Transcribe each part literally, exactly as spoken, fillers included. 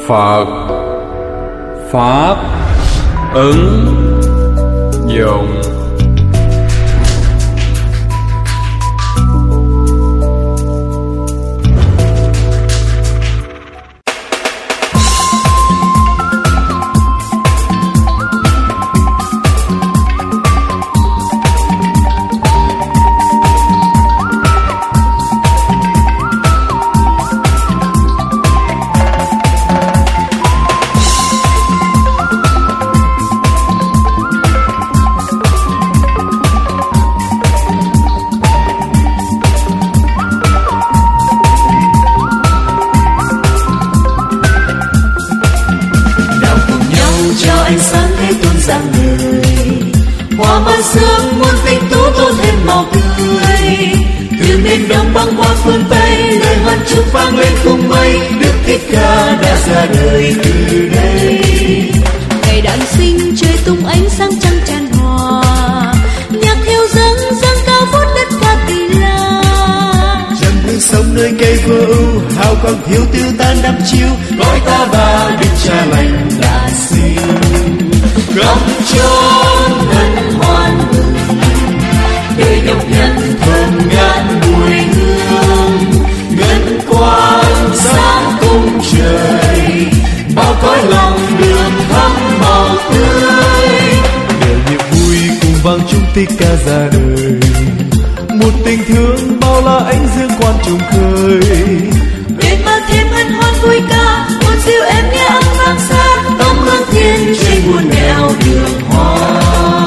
Phật pháp ứng dụng. Sương muôn tình tú tô thêm màu tươi, từ miền đông băng qua phương tây, lời hoan chúc vang lên khung mây. Đức Thích Ca đã ra đời từ đây. Ngày đản sinh trời tung ánh sáng trăng tràn hòa, nhạc theo dâng dâng cao vút đất ca Tỳ La. Trần hương sống nơi cây vô ưu, hào quang thiếu tiêu tan đắm chiếu, cõi ta bà Đức Cha lành đã sinh. Khắp chốn hân hoan mừng, đời nhọc nhằn thơm ngát mùi hương, ngân quang sáng cung trời, bao cõi lòng được thắm màu tươi. Nhờ niềm vui cùng vang chung Thích Ca ra đời, một tình thương bao la ánh dương quan trùng khơi. Để mà thêm hân hoan vui ca, một dịu em nghe âm vang xa, tấm hương thiên trên muôn nẻo đường hoa.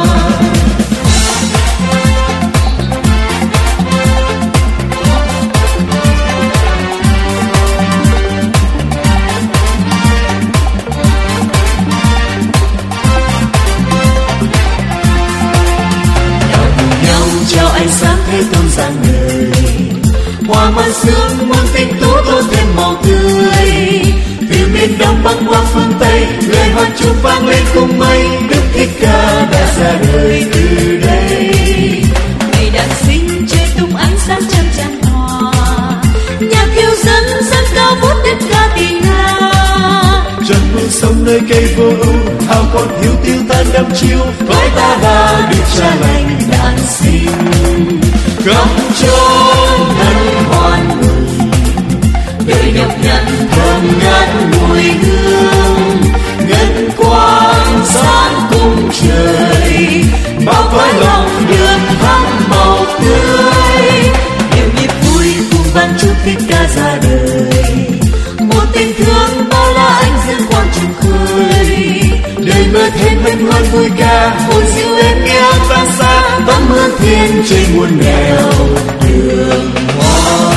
Chào ánh sáng thế tôn rạng ngời, hoa man sương muôn tình tú tô thêm màu tươi. Từ miền đông băng qua phương tây, lời hoan chúc vang lên khung mây. Đức Thích Ca đã ra đời từ đây. Ngày đản sinh trời tung ánh sáng trăng tràn hòa, nhạc khiêu dâng dâng cao vút đất ca Tỳ La. Trần hương sống nơi cây vô ưu, hào quang thiếu tiêu tan đắm chiếu, cõi ta bà Đức Cha lành đản sinh. Khắp chốn hân hoan mừng, đời nhọc nhằn thơm ngát mùi hương, ngân quang sáng cung trời, bao cõi lòng được thắm màu tươi. Niềm nhịp vui cùng vang chúc Thích Ca ra đời, một tình thương bao la ánh dương quang trùng khơi. Đời mơ thêm hân hoan vui ca, hồn dịu em nghe âm vang xa, tấm hương thiên trên muôn nẻo đường hoa.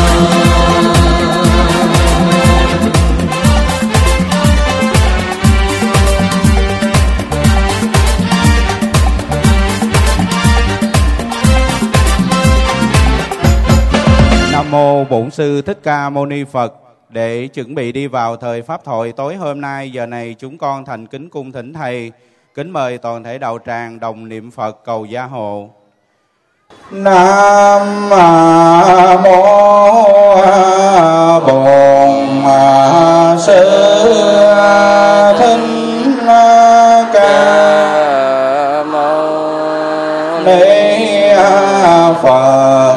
Nam mô Bổn Sư Thích Ca Mâu Ni Phật. Để chuẩn bị đi vào thời pháp thoại tối hôm nay, giờ này chúng con thành kính cung thỉnh Thầy, kính mời toàn thể đạo tràng đồng niệm Phật cầu gia hộ. Nam mô Bổn Sư Thích Ca Mâu Ni Phật.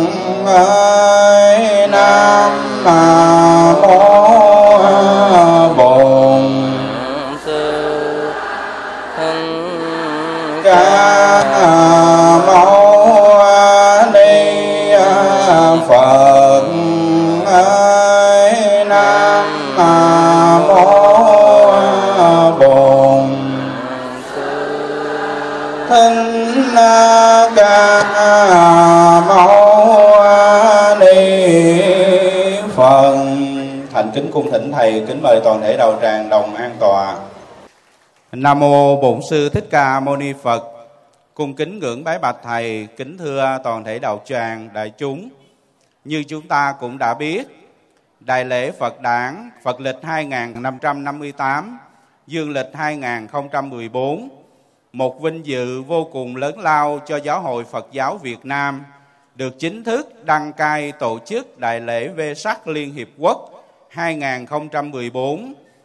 Nam mô Bổn Sư Thích Ca Mâu Ni Phật. Nam mô Bổn Sư Thích Ca Mâu Ni Phật. Thành kính cung thỉnh Thầy, kính mời toàn thể đạo tràng đồng an tọa. Nam mô Bổn Sư Thích Ca Mâu Ni Phật. Cung kính ngưỡng bái bạch Thầy, kính thưa toàn thể đạo tràng đại chúng. Như chúng ta cũng đã biết, đại lễ Phật đản Phật lịch hai nghìn năm trăm năm mươi tám, dương lịch hai nghìn không trăm mười bốn, một vinh dự vô cùng lớn lao cho Giáo hội Phật giáo Việt Nam, được chính thức đăng cai tổ chức Đại lễ Vê Sắc Liên Hiệp Quốc hai nghìn không trăm mười bốn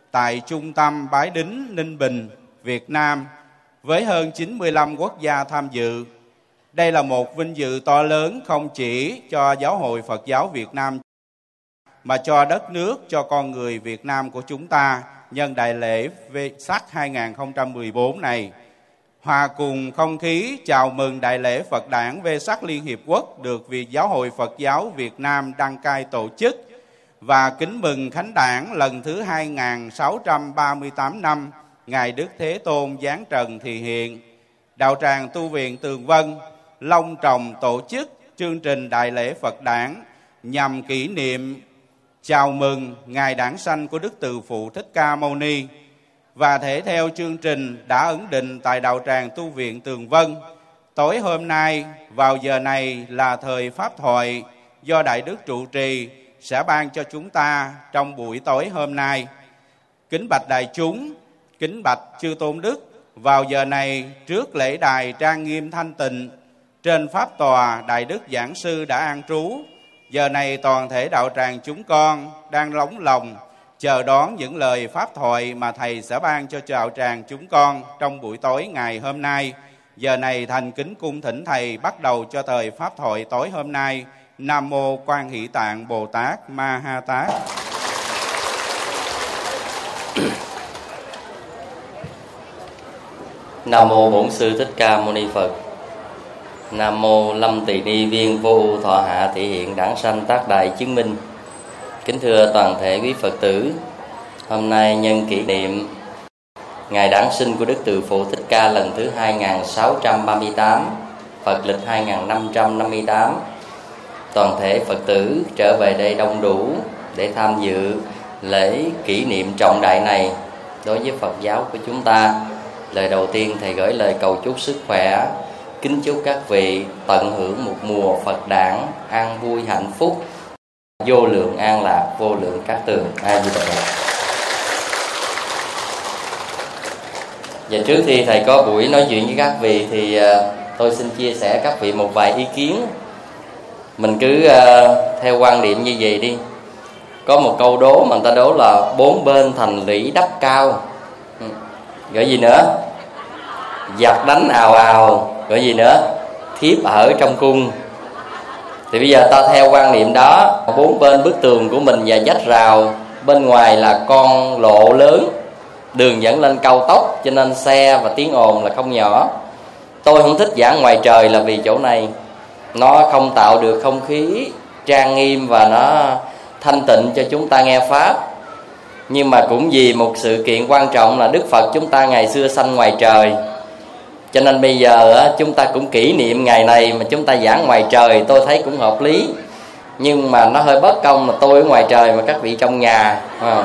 tại trung tâm Bái Đính, Ninh Bình, Việt Nam với hơn chín mươi lăm quốc gia tham dự. Đây là một vinh dự to lớn không chỉ cho Giáo hội Phật giáo Việt Nam mà cho đất nước, cho con người Việt Nam của chúng ta nhân đại lễ Vesak hai không một bốn này. Hòa cùng không khí chào mừng đại lễ Phật đản Vesak Liên Hiệp Quốc được Việt Giáo hội Phật giáo Việt Nam đăng cai tổ chức và kính mừng khánh đản lần thứ hai nghìn sáu trăm ba mươi tám năm Ngài Đức Thế Tôn giáng trần thị hiện. Đạo tràng Tu viện Tường Vân long trọng tổ chức chương trình đại lễ Phật đản nhằm kỷ niệm chào mừng Ngài đản sanh của Đức Từ Phụ Thích Ca Mâu Ni. Và thể theo chương trình đã ấn định tại đạo tràng Tu viện Tường Vân, tối hôm nay vào giờ này là thời pháp thoại do Đại Đức trụ trì sẽ ban cho chúng ta trong buổi tối hôm nay. Kính bạch đại chúng, kính bạch chư tôn đức, vào giờ này trước lễ đài trang nghiêm thanh tịnh, trên pháp tòa Đại Đức Giảng Sư đã an trú. Giờ này toàn thể đạo tràng chúng con đang lóng lòng chờ đón những lời pháp thoại mà Thầy sẽ ban cho đạo tràng chúng con trong buổi tối ngày hôm nay. Giờ này thành kính cung thỉnh Thầy bắt đầu cho thời pháp thoại tối hôm nay. Nam mô Quan Hỷ Tạng Bồ Tát Ma Ha Tát. Nam mô Bổn Sư Thích Ca Mâu Ni Phật. Nam mô Lâm Tỳ Ni Viên Vô Ưu Thọ Hạ Thị Hiện Đản Sanh Tác Đại Chứng Minh. Kính thưa toàn thể quý Phật tử, hôm nay nhân kỷ niệm ngày đản sinh của Đức Từ Phụ Thích Ca lần thứ hai nghìn sáu trăm ba mươi tám, Phật lịch hai nghìn năm trăm năm mươi tám. Toàn thể Phật tử trở về đây đông đủ để tham dự lễ kỷ niệm trọng đại này đối với Phật giáo của chúng ta. Lời đầu tiên Thầy gửi lời cầu chúc sức khỏe, kính chúc các vị tận hưởng một mùa Phật đản an vui hạnh phúc, vô lượng an lạc, vô lượng các tường. A Di Đà Phật. Và trước khi Thầy có buổi nói chuyện với các vị thì tôi xin chia sẻ các vị một vài ý kiến. Mình cứ uh, theo quan điểm như vậy đi. Có một câu đố mà người ta đố là bốn bên thành lũy đắp cao. Ừ. Gọi gì nữa? Giặc đánh ào ào. Gọi gì nữa? Thiếp ở trong cung. Thì bây giờ ta theo quan niệm đó, bốn bên bức tường của mình và vách rào, bên ngoài là con lộ lớn, đường dẫn lên cao tốc, cho nên xe và tiếng ồn là không nhỏ. Tôi không thích giảng ngoài trời là vì chỗ này nó không tạo được không khí trang nghiêm và nó thanh tịnh cho chúng ta nghe pháp. Nhưng mà cũng vì một sự kiện quan trọng là Đức Phật chúng ta ngày xưa sanh ngoài trời, cho nên bây giờ chúng ta cũng kỷ niệm ngày này mà chúng ta giảng ngoài trời, tôi thấy cũng hợp lý. Nhưng mà nó hơi bất công là tôi ở ngoài trời mà các vị trong nhà.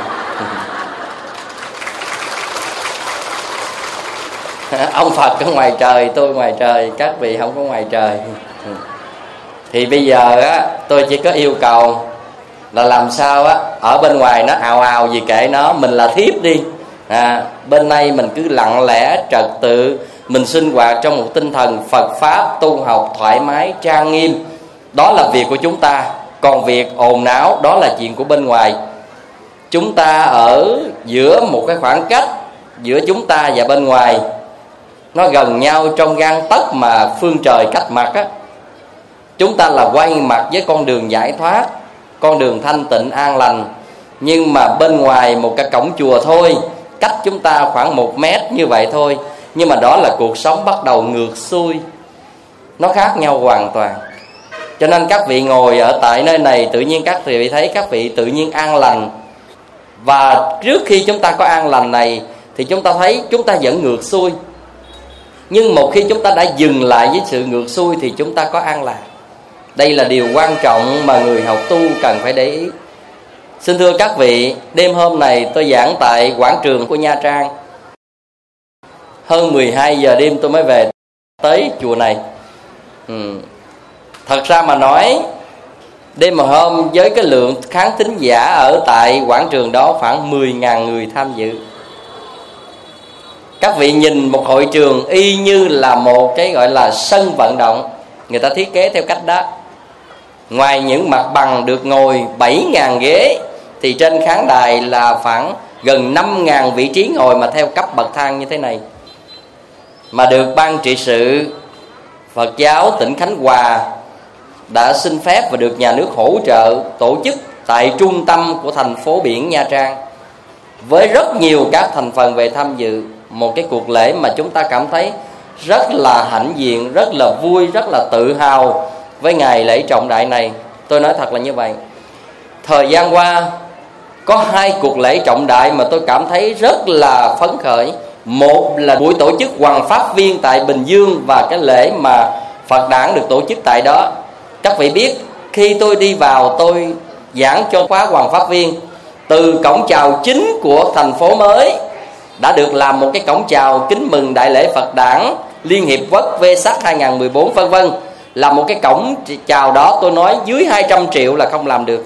Ông Phật ở ngoài trời, tôi ngoài trời, các vị không có ngoài trời. Thì bây giờ á, tôi chỉ có yêu cầu là làm sao á, ở bên ngoài nó ào ào gì kệ nó, mình là thiếp đi. À, bên đây mình cứ lặng lẽ trật tự, mình sinh hoạt trong một tinh thần Phật pháp tu học thoải mái trang nghiêm. Đó là việc của chúng ta. Còn việc ồn náo đó là chuyện của bên ngoài. Chúng ta ở giữa một cái khoảng cách giữa chúng ta và bên ngoài, nó gần nhau trong gang tấc mà phương trời cách mặt á. Chúng ta là quay mặt với con đường giải thoát, con đường thanh tịnh an lành. Nhưng mà bên ngoài một cái cổng chùa thôi, cách chúng ta khoảng một mét như vậy thôi. Nhưng mà đó là cuộc sống bắt đầu ngược xuôi, nó khác nhau hoàn toàn. Cho nên các vị ngồi ở tại nơi này, tự nhiên các vị thấy các vị tự nhiên an lành. Và trước khi chúng ta có an lành này thì chúng ta thấy chúng ta vẫn ngược xuôi. Nhưng một khi chúng ta đã dừng lại với sự ngược xuôi thì chúng ta có an lạc. Đây là điều quan trọng mà người học tu cần phải để ý. Xin thưa các vị, đêm hôm này tôi giảng tại quảng trường của Nha Trang. Hơn mười hai giờ đêm tôi mới về tới chùa này. ừ. Thật ra mà nói, đêm mà hôm với cái lượng khán thính giả ở tại quảng trường đó khoảng mười nghìn người tham dự. Các vị nhìn một hội trường y như là một cái gọi là sân vận động, người ta thiết kế theo cách đó. Ngoài những mặt bằng được ngồi bảy nghìn ghế thì trên khán đài là khoảng gần năm ngàn vị trí ngồi mà theo cấp bậc thang như thế này, mà được ban trị sự Phật giáo tỉnh Khánh Hòa đã xin phép và được nhà nước hỗ trợ tổ chức tại trung tâm của thành phố biển Nha Trang, với rất nhiều các thành phần về tham dự một cái cuộc lễ mà chúng ta cảm thấy rất là hãnh diện, rất là vui, rất là tự hào với ngày lễ trọng đại này. Tôi nói thật là như vậy. Thời gian qua có hai cuộc lễ trọng đại mà tôi cảm thấy rất là phấn khởi. Một là buổi tổ chức Hoằng Pháp Viên tại Bình Dương, và cái lễ mà Phật Đản được tổ chức tại đó. Các vị biết, khi tôi đi vào tôi giảng cho khóa Hoằng Pháp Viên, từ cổng chào chính của thành phố mới đã được làm một cái cổng chào kính mừng đại lễ Phật Đản Liên Hiệp Quốc Vesak hai không một bốn vân vân. Là một cái cổng chào đó tôi nói dưới hai trăm triệu là không làm được.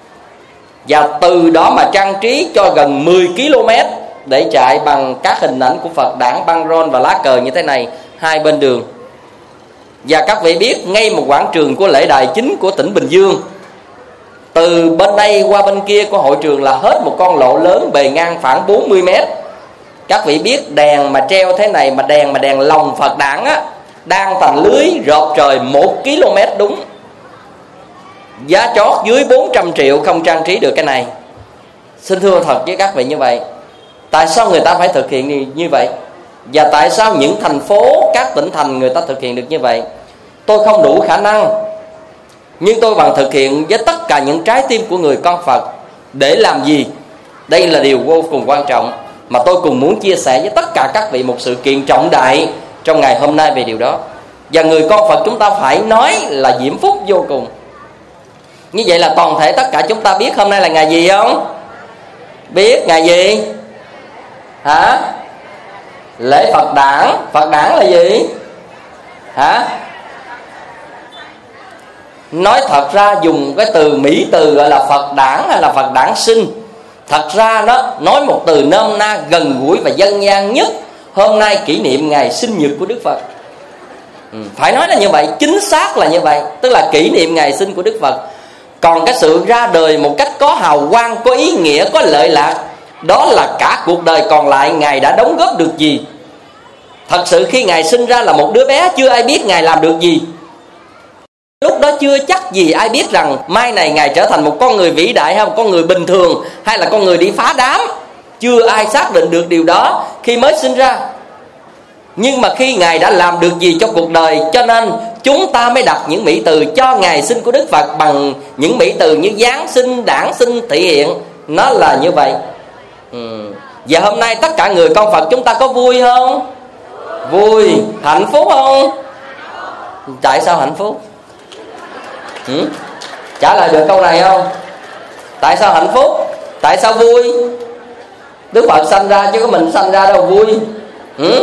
Và từ đó mà trang trí cho gần mười ki lô mét để chạy bằng các hình ảnh của Phật Đản, băng rôn và lá cờ như thế này hai bên đường. Và các vị biết, ngay một quảng trường của lễ đài chính của tỉnh Bình Dương, từ bên đây qua bên kia của hội trường là hết một con lộ lớn bề ngang khoảng bốn mươi mét. Các vị biết đèn mà treo thế này, mà đèn mà đèn lồng Phật Đản á, đang thành lưới rộp trời một ki lô mét đúng. Giá chót dưới bốn trăm triệu không trang trí được cái này. Xin thưa thật với các vị như vậy, tại sao người ta phải thực hiện như vậy? Và tại sao những thành phố, các tỉnh thành người ta thực hiện được như vậy? Tôi không đủ khả năng, nhưng tôi bằng thực hiện với tất cả những trái tim của người con Phật. Để làm gì? Đây là điều vô cùng quan trọng mà tôi cùng muốn chia sẻ với tất cả các vị một sự kiện trọng đại trong ngày hôm nay về điều đó. Và người con Phật chúng ta phải nói là diễm phúc vô cùng. Như vậy là toàn thể tất cả chúng ta biết hôm nay là ngày gì không? Biết ngày gì? Hả? Lễ Phật Đản. Phật Đản là gì? Hả? Nói thật ra dùng cái từ Mỹ từ gọi là Phật Đản hay là Phật Đản sinh, thật ra nó nói một từ nôm na gần gũi và dân gian nhất. Hôm nay kỷ niệm ngày sinh nhật của Đức Phật. ừ, Phải nói là như vậy, chính xác là như vậy. Tức là kỷ niệm ngày sinh của Đức Phật. Còn cái sự ra đời một cách có hào quang, có ý nghĩa, có lợi lạc, đó là cả cuộc đời còn lại Ngài đã đóng góp được gì. Thật sự khi Ngài sinh ra là một đứa bé, chưa ai biết Ngài làm được gì. Lúc đó chưa chắc gì ai biết rằng mai này Ngài trở thành một con người vĩ đại, hay một con người bình thường, hay là con người đi phá đám. Chưa ai xác định được điều đó khi mới sinh ra. Nhưng mà khi Ngài đã làm được gì cho cuộc đời, cho nên chúng ta mới đặt những mỹ từ cho ngày sinh của Đức Phật bằng những mỹ từ như Giáng sinh, Đản sinh, thị hiện. Nó là như vậy. ừ. Và hôm nay tất cả người con Phật chúng ta có vui không? Vui. Hạnh phúc không? Tại sao hạnh phúc? ừ? Trả lời được câu này không? Tại sao hạnh phúc? Tại sao vui? Đức Phật sanh ra chứ có mình sanh ra đâu vui. ừ?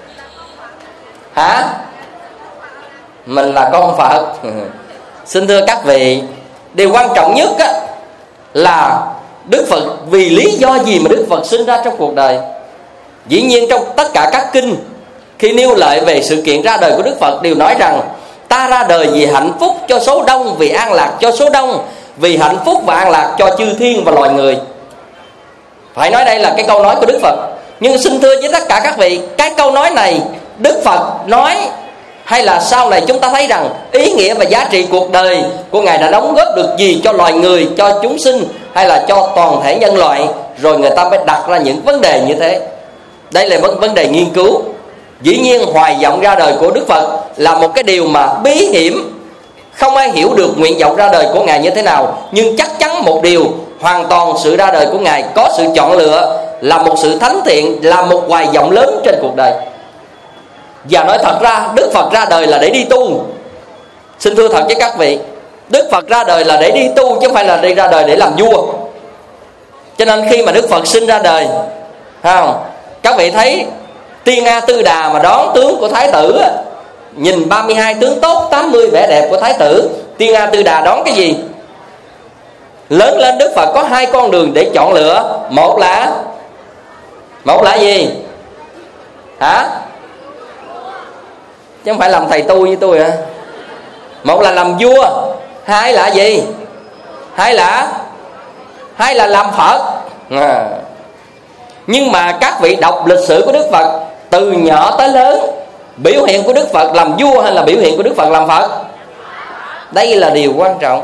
Hả? Mình là con Phật. Xin thưa các vị, điều quan trọng nhất á, là Đức Phật vì lý do gì mà Đức Phật sinh ra trong cuộc đời. Dĩ nhiên trong tất cả các kinh, khi nêu lại về sự kiện ra đời của Đức Phật, đều nói rằng ta ra đời vì hạnh phúc cho số đông, vì an lạc cho số đông, vì hạnh phúc và an lạc cho chư thiên và loài người. Phải nói đây là cái câu nói của Đức Phật. Nhưng xin thưa với tất cả các vị, cái câu nói này Đức Phật nói, hay là sau này chúng ta thấy rằng ý nghĩa và giá trị cuộc đời của Ngài đã đóng góp được gì cho loài người, cho chúng sinh, hay là cho toàn thể nhân loại, rồi người ta mới đặt ra những vấn đề như thế. Đây là vấn đề nghiên cứu. Dĩ nhiên hoài vọng ra đời của Đức Phật là một cái điều mà bí hiểm, không ai hiểu được nguyện vọng ra đời của Ngài như thế nào. Nhưng chắc chắn một điều, hoàn toàn sự ra đời của Ngài có sự chọn lựa, là một sự thánh thiện, là một hoài vọng lớn trên cuộc đời. Và nói thật ra Đức Phật ra đời là để đi tu. Xin thưa thật với các vị, Đức Phật ra đời là để đi tu, chứ không phải là đi ra đời để làm vua. Cho nên khi mà Đức Phật sinh ra đời, không, các vị thấy Tiên A Tư Đà mà đón tướng của Thái tử, nhìn ba mươi hai tướng tốt, tám mươi vẻ đẹp của Thái tử, Tiên A Tư Đà đón cái gì? Lớn lên Đức Phật có hai con đường để chọn lựa. Một là Một là gì? Hả? Chứ không phải làm thầy tu như tôi hả? Một là làm vua, hai là gì? Hai là Hai là làm Phật. à. Nhưng mà các vị đọc lịch sử của Đức Phật từ nhỏ tới lớn, biểu hiện của Đức Phật làm vua hay là biểu hiện của Đức Phật làm Phật? Đây là điều quan trọng.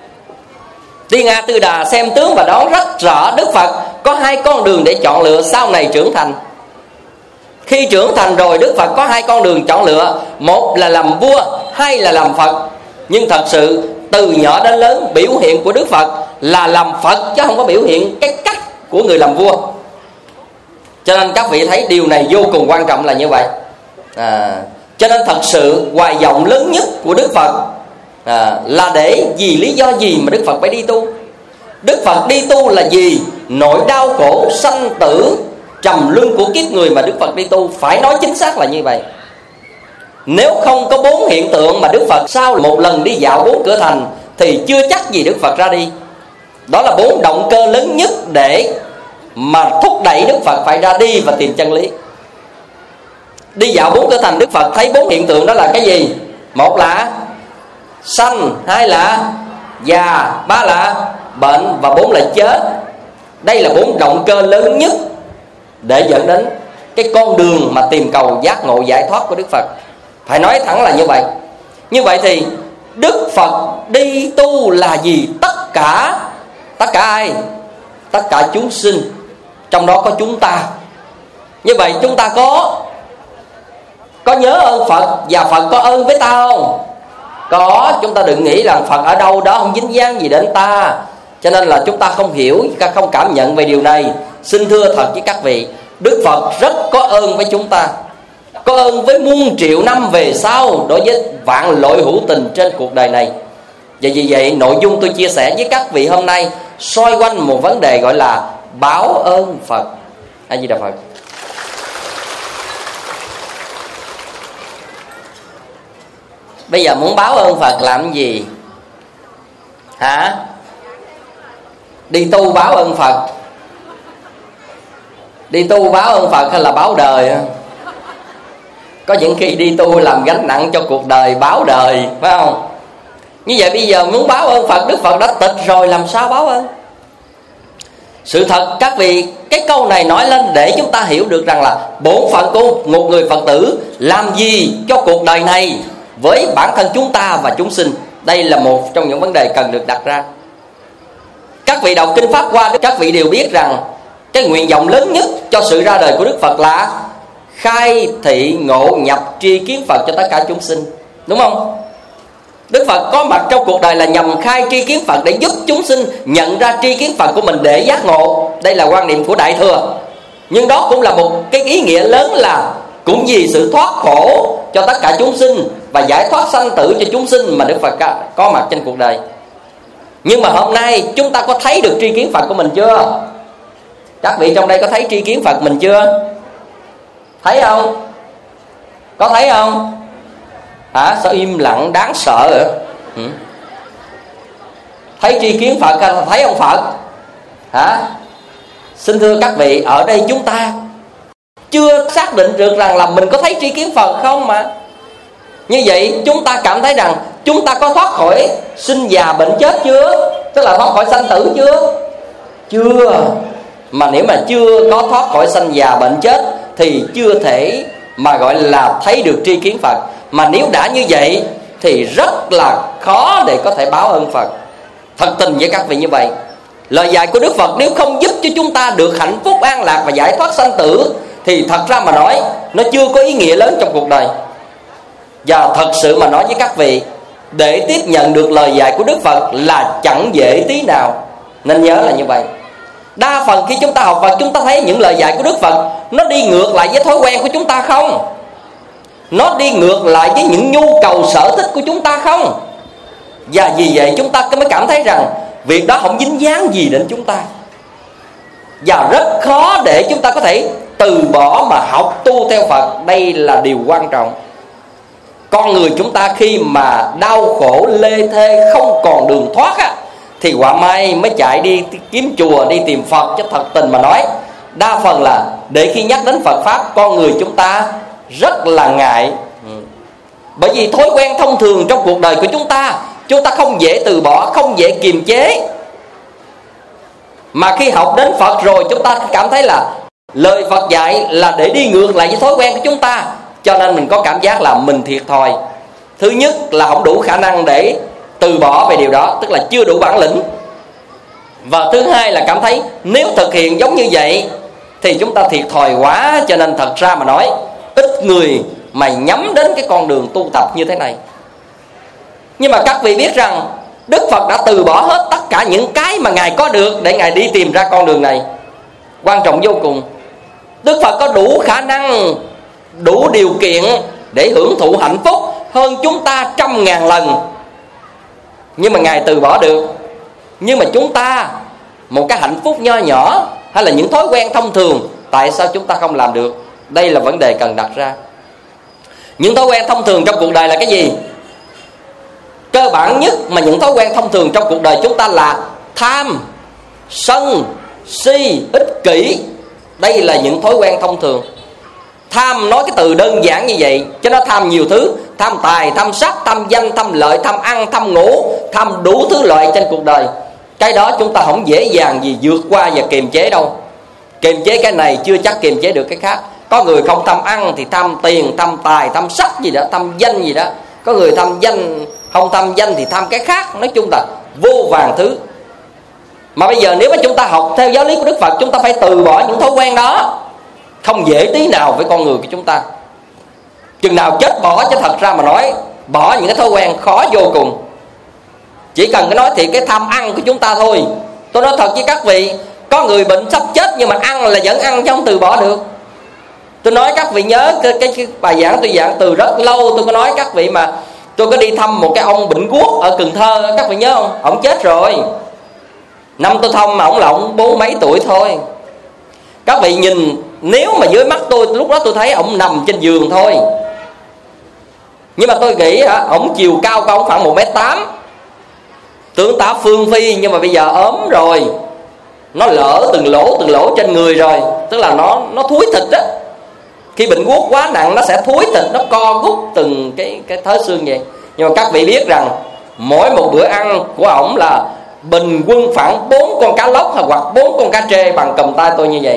Tiên A Tư Đà xem tướng và đoán rất rõ Đức Phật có hai con đường để chọn lựa sau này trưởng thành. Khi trưởng thành rồi, Đức Phật có hai con đường chọn lựa, một là làm vua, hai là làm Phật. Nhưng thật sự từ nhỏ đến lớn, biểu hiện của Đức Phật là làm Phật, chứ không có biểu hiện cái cách của người làm vua. Cho nên các vị thấy điều này vô cùng quan trọng là như vậy. à, Cho nên thật sự hoài vọng lớn nhất của Đức Phật à, là để vì lý do gì mà Đức Phật phải đi tu? Đức Phật đi tu là gì? Nỗi đau khổ sanh tử trầm luân của kiếp người mà Đức Phật đi tu. Phải nói chính xác là như vậy. Nếu không có bốn hiện tượng mà Đức Phật sau một lần đi dạo bốn cửa thành thì chưa chắc gì Đức Phật ra đi. Đó là bốn động cơ lớn nhất để mà thúc đẩy Đức Phật phải ra đi và tìm chân lý. Đi dạo bốn cửa thành, Đức Phật thấy bốn hiện tượng đó là cái gì? Một là sanh, hai là già, ba là bệnh và bốn là chết. Đây là bốn động cơ lớn nhất để dẫn đến cái con đường mà tìm cầu giác ngộ giải thoát của Đức Phật. Phải nói thẳng là như vậy. Như vậy thì Đức Phật đi tu là gì? Tất cả. Tất cả ai? Tất cả chúng sinh, trong đó có chúng ta. Như vậy chúng ta có Có nhớ ơn Phật và Phật có ơn với ta không? Có. Chúng ta đừng nghĩ rằng Phật ở đâu đó không dính dáng gì đến ta, cho nên là chúng ta không hiểu, không cảm nhận về điều này. Xin thưa thật với các vị, Đức Phật rất có ơn với chúng ta, có ơn với muôn triệu năm về sau đối với vạn loại hữu tình trên cuộc đời này. Và vì vậy nội dung tôi chia sẻ với các vị hôm nay xoay quanh một vấn đề gọi là báo ơn Phật. A Di Đà Phật. Bây giờ muốn báo ơn Phật làm gì? Hả? Đi tu báo ơn Phật? Đi tu báo ơn Phật hay là báo đời? Có những khi đi tu làm gánh nặng cho cuộc đời, báo đời, phải không? Như vậy bây giờ muốn báo ơn Phật, Đức Phật đã tịch rồi, làm sao báo ơn? Sự thật các vị, cái câu này nói lên để chúng ta hiểu được rằng là bổn phận của một người Phật tử làm gì cho cuộc đời này với bản thân chúng ta và chúng sinh. Đây là một trong những vấn đề cần được đặt ra. Các vị đọc kinh Pháp Hoa, các vị đều biết rằng cái nguyện vọng lớn nhất cho sự ra đời của Đức Phật là khai thị ngộ nhập tri kiến Phật cho tất cả chúng sinh, đúng không? Đức Phật có mặt trong cuộc đời là nhằm khai tri kiến Phật để giúp chúng sinh nhận ra tri kiến Phật của mình để giác ngộ. Đây là quan niệm của Đại Thừa. Nhưng đó cũng là một cái ý nghĩa lớn là cũng vì sự thoát khổ cho tất cả chúng sinh và giải thoát sanh tử cho chúng sinh mà Đức Phật có mặt trên cuộc đời. Nhưng mà hôm nay chúng ta có thấy được tri kiến Phật của mình chưa? Các vị trong đây có thấy tri kiến Phật mình chưa? Thấy không? Có thấy không? Hả? Sao im lặng đáng sợ vậy? Ừ. Thấy tri kiến Phật hay là thấy ông Phật? Hả? Xin thưa các vị, ở đây chúng ta chưa xác định được rằng là mình có thấy tri kiến Phật không mà. Như vậy chúng ta cảm thấy rằng chúng ta có thoát khỏi sinh già bệnh chết chưa? Tức là thoát khỏi sanh tử chưa? Chưa. Mà nếu mà chưa có thoát khỏi sanh già bệnh chết thì chưa thể mà gọi là thấy được tri kiến Phật. Mà nếu đã như vậy thì rất là khó để có thể báo ơn Phật. Thật tình với các vị như vậy, lời dạy của Đức Phật nếu không giúp cho chúng ta được hạnh phúc an lạc và giải thoát sanh tử thì thật ra mà nói nó chưa có ý nghĩa lớn trong cuộc đời. Và thật sự mà nói với các vị, để tiếp nhận được lời dạy của Đức Phật là chẳng dễ tí nào. Nên nhớ là như vậy. Đa phần khi chúng ta học Phật, chúng ta thấy những lời dạy của Đức Phật nó đi ngược lại với thói quen của chúng ta không? Nó đi ngược lại với những nhu cầu sở thích của chúng ta không? Và vì vậy chúng ta mới cảm thấy rằng việc đó không dính dáng gì đến chúng ta. Và rất khó để chúng ta có thể từ bỏ mà học tu theo Phật. Đây là điều quan trọng. Con người chúng ta khi mà đau khổ lê thê không còn đường thoát á, thì quả mai mới chạy đi kiếm chùa, đi tìm Phật. Chứ thật tình mà nói, đa phần là để khi nhắc đến Phật Pháp, con người chúng ta rất là ngại. Bởi vì thói quen thông thường trong cuộc đời của chúng ta, chúng ta không dễ từ bỏ, không dễ kiềm chế. Mà khi học đến Phật rồi, chúng ta cảm thấy là Lời Phật dạy là để đi ngược lại với thói quen của chúng ta, cho nên mình có cảm giác là mình thiệt thòi. Thứ nhất là không đủ khả năng để từ bỏ về điều đó, tức là chưa đủ bản lĩnh. Và thứ hai là cảm thấy nếu thực hiện giống như vậy thì chúng ta thiệt thòi quá. Cho nên thật ra mà nói, ít người mà nhắm đến cái con đường tu tập như thế này. Nhưng mà các vị biết rằng Đức Phật đã từ bỏ hết tất cả những cái mà Ngài có được để Ngài đi tìm ra con đường này. Quan trọng vô cùng. Đức Phật có đủ khả năng, đủ điều kiện để hưởng thụ hạnh phúc hơn chúng ta trăm ngàn lần, nhưng mà Ngài từ bỏ được. Nhưng mà chúng ta, một cái hạnh phúc nho nhỏ hay là những thói quen thông thường, tại sao chúng ta không làm được? Đây là vấn đề cần đặt ra. Những thói quen thông thường trong cuộc đời là cái gì? Cơ bản nhất mà những thói quen thông thường trong cuộc đời chúng ta là tham, sân, si, ích kỷ. Đây là những thói quen thông thường. Tham, nói cái từ đơn giản như vậy, cho nó tham nhiều thứ. Tham tài, tham sắc, tham danh, tham lợi, tham ăn, tham ngủ, tham đủ thứ loại trên cuộc đời. Cái đó chúng ta không dễ dàng gì vượt qua và kiềm chế đâu. Kiềm chế cái này chưa chắc kiềm chế được cái khác. Có người không tham ăn thì tham tiền, tham tài, tham sắc gì đó, tham danh gì đó. Có người tham danh, không tham danh thì tham cái khác. Nói chung là vô vàn thứ. Mà bây giờ nếu mà chúng ta học theo giáo lý của Đức Phật, chúng ta phải từ bỏ những thói quen đó. Không dễ tí nào với con người của chúng ta. Chừng nào chết bỏ, chứ thật ra mà nói, bỏ những cái thói quen khó vô cùng. Chỉ cần cái nói thì cái tham ăn của chúng ta thôi. Tôi nói thật với các vị, có người bệnh sắp chết nhưng mà ăn là vẫn ăn chứ không từ bỏ được. Tôi nói các vị nhớ cái, cái, cái bài giảng tôi giảng từ rất lâu. Tôi có nói các vị mà tôi có đi thăm một cái ông bệnh guốc ở Cần Thơ, các vị nhớ không? Ông chết rồi. Năm tôi thăm mà ông là ông bốn mấy tuổi thôi. Các vị nhìn, nếu mà dưới mắt tôi lúc đó tôi thấy ông nằm trên giường thôi. Nhưng mà tôi nghĩ hả, ông chiều cao của ông khoảng một mét tám, tướng tá phương phi, nhưng mà bây giờ ốm rồi. Nó lỡ từng lỗ từng lỗ trên người rồi. Tức là nó nó thúi thịt á. Khi bệnh guốc quá nặng nó sẽ thúi thịt, nó co rút từng cái, cái thớ xương vậy. Nhưng mà các vị biết rằng mỗi một bữa ăn của ổng là bình quân khoảng bốn con cá lóc hoặc bốn con cá trê bằng cầm tay tôi như vậy.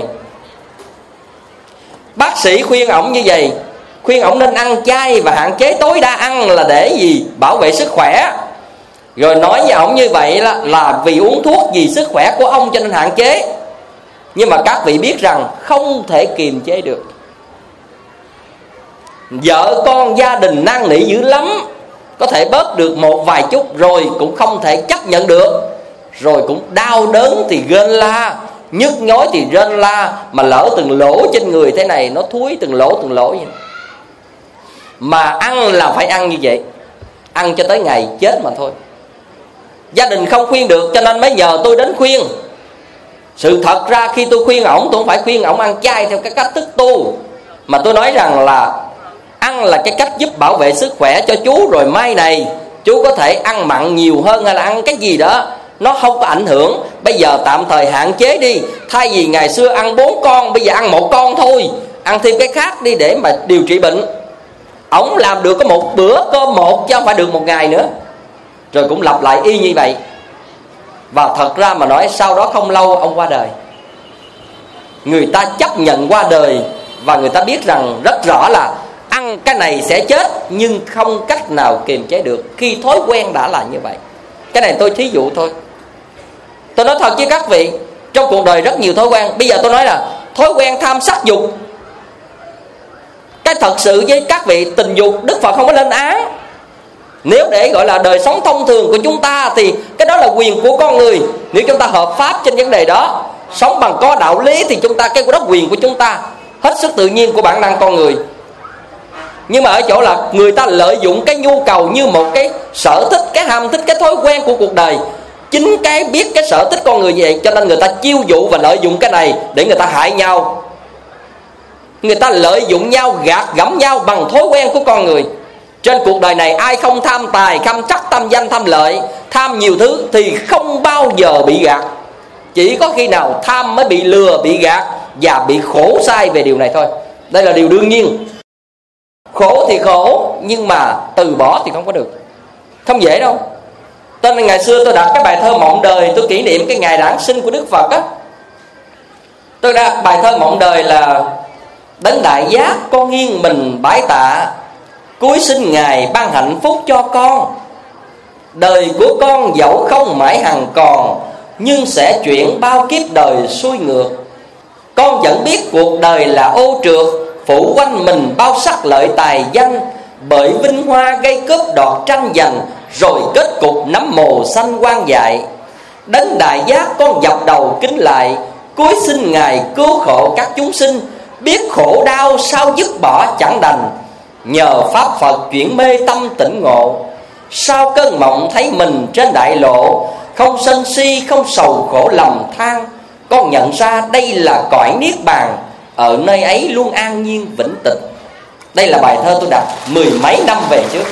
Bác sĩ khuyên ổng như vậy, khuyên ổng nên ăn chay và hạn chế tối đa ăn là để gì? Bảo vệ sức khỏe. Rồi nói với ổng như vậy là, là vì uống thuốc vì sức khỏe của ông cho nên hạn chế. Nhưng mà các vị biết rằng không thể kiềm chế được. Vợ con gia đình năn nỉ dữ lắm, có thể bớt được một vài chút rồi cũng không thể chấp nhận được. Rồi cũng đau đớn thì rên la, nhức nhối thì rên la. Mà lỡ từng lỗ trên người thế này, nó thúi từng lỗ từng lỗ vậy. Mà ăn là phải ăn như vậy, ăn cho tới ngày chết mà thôi. Gia đình không khuyên được cho nên mới nhờ tôi đến khuyên. Sự thật ra khi tôi khuyên ổng, tôi không phải khuyên ổng ăn chay theo cái cách thức tu, mà tôi nói rằng là ăn là cái cách giúp bảo vệ sức khỏe cho chú. Rồi mai này chú có thể ăn mặn nhiều hơn hay là ăn cái gì đó, nó không có ảnh hưởng. Bây giờ tạm thời hạn chế đi. Thay vì ngày xưa ăn bốn con, bây giờ ăn một con thôi. Ăn thêm cái khác đi để mà điều trị bệnh. Ổng làm được có một bữa cơm một, chứ không phải được một ngày nữa. Rồi cũng lặp lại y như vậy. Và thật ra mà nói sau đó không lâu ông qua đời. Người ta chấp nhận qua đời. Và người ta biết rằng rất rõ là ăn cái này sẽ chết, nhưng không cách nào kiềm chế được khi thói quen đã là như vậy. Cái này tôi thí dụ thôi. Tôi nói thật với các vị, trong cuộc đời rất nhiều thói quen. Bây giờ tôi nói là thói quen tham sắc dục. Cái thật sự với các vị, tình dục Đức Phật không có lên án. Nếu để gọi là đời sống thông thường của chúng ta thì cái đó là quyền của con người. Nếu chúng ta hợp pháp trên vấn đề đó, sống bằng có đạo lý, thì chúng ta, cái đó quyền của chúng ta, hết sức tự nhiên của bản năng con người. Nhưng mà ở chỗ là người ta lợi dụng cái nhu cầu như một cái sở thích, cái ham thích, cái thói quen của cuộc đời. Chính cái biết cái sở thích con người vậy, cho nên người ta chiêu dụ và lợi dụng cái này để người ta hại nhau. Người ta lợi dụng nhau, gạt gẫm nhau bằng thói quen của con người. Trên cuộc đời này ai không tham tài, tham sắc, tham danh, tham lợi, tham nhiều thứ thì không bao giờ bị gạt. Chỉ có khi nào tham mới bị lừa, bị gạt và bị khổ sai về điều này thôi. Đây là điều đương nhiên. Khổ thì khổ, nhưng mà từ bỏ thì không có được. Không dễ đâu. Cho nên ngày xưa tôi đặt cái bài thơ Mộng Đời, tôi kỷ niệm cái ngày đản sinh của Đức Phật á. Tôi ra bài thơ mộng đời là: Đấng đại giác con nghiêng mình bái tạ, cúi xin Ngài ban hạnh phúc cho con. Đời của con dẫu không mãi hằng còn, nhưng sẽ chuyển bao kiếp đời xuôi ngược. Con vẫn biết cuộc đời là ô trượt, phủ quanh mình bao sắc lợi tài danh. Bởi vinh hoa gây cướp đoạt tranh giành, rồi kết cục nắm mồ xanh quan dại. Đấng đại giác con dập đầu kính lại, cúi xin Ngài cứu khổ các chúng sinh. Biết khổ đau sao dứt bỏ chẳng đành, nhờ pháp Phật chuyển mê tâm tỉnh ngộ. Sau cơn mộng thấy mình trên đại lộ, không sân si không sầu khổ lầm than. Con nhận ra đây là cõi niết bàn, ở nơi ấy luôn an nhiên vĩnh tịch. Đây là bài thơ tôi đặt mười mấy năm về trước.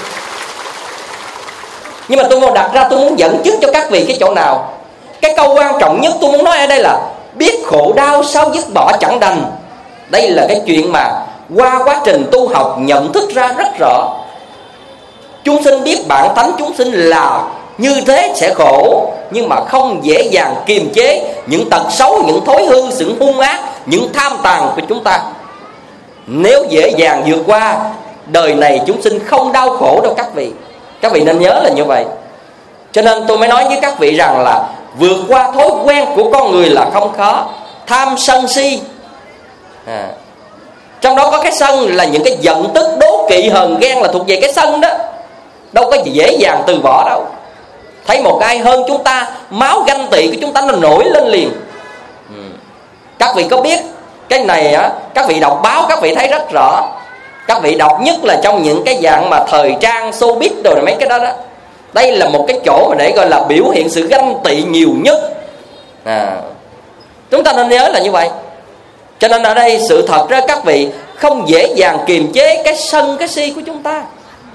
Nhưng mà tôi muốn đặt ra, tôi muốn dẫn chứng cho các vị cái chỗ nào. Cái câu quan trọng nhất tôi muốn nói ở đây là: biết khổ đau sao dứt bỏ chẳng đành. Đây là cái chuyện mà qua quá trình tu học nhận thức ra rất rõ. Chúng sinh biết bản tánh chúng sinh là như thế sẽ khổ, nhưng mà không dễ dàng kiềm chế những tật xấu, những thói hư, sự hung ác, những tham tàn của chúng ta. Nếu dễ dàng vượt qua, đời này chúng sinh không đau khổ đâu các vị. Các vị nên nhớ là như vậy. Cho nên tôi mới nói với các vị rằng là vượt qua thói quen của con người là không khó. Tham sân si à. Trong đó có cái sân là những cái giận tức, đố kỵ, hờn ghen là thuộc về cái sân đó. Đâu có dễ dàng từ bỏ đâu. Thấy một ai hơn chúng ta, máu ganh tị của chúng ta nó nổi lên liền. ừ. Các vị có biết cái này á, các vị đọc báo các vị thấy rất rõ. Các vị đọc nhất là trong những cái dạng mà thời trang, showbiz rồi mấy cái đó đó. Đây là một cái chỗ mà để gọi là biểu hiện sự ganh tị nhiều nhất à. Chúng ta nên nhớ là như vậy. Cho nên ở đây sự thật ra các vị không dễ dàng kiềm chế cái sân, cái si của chúng ta.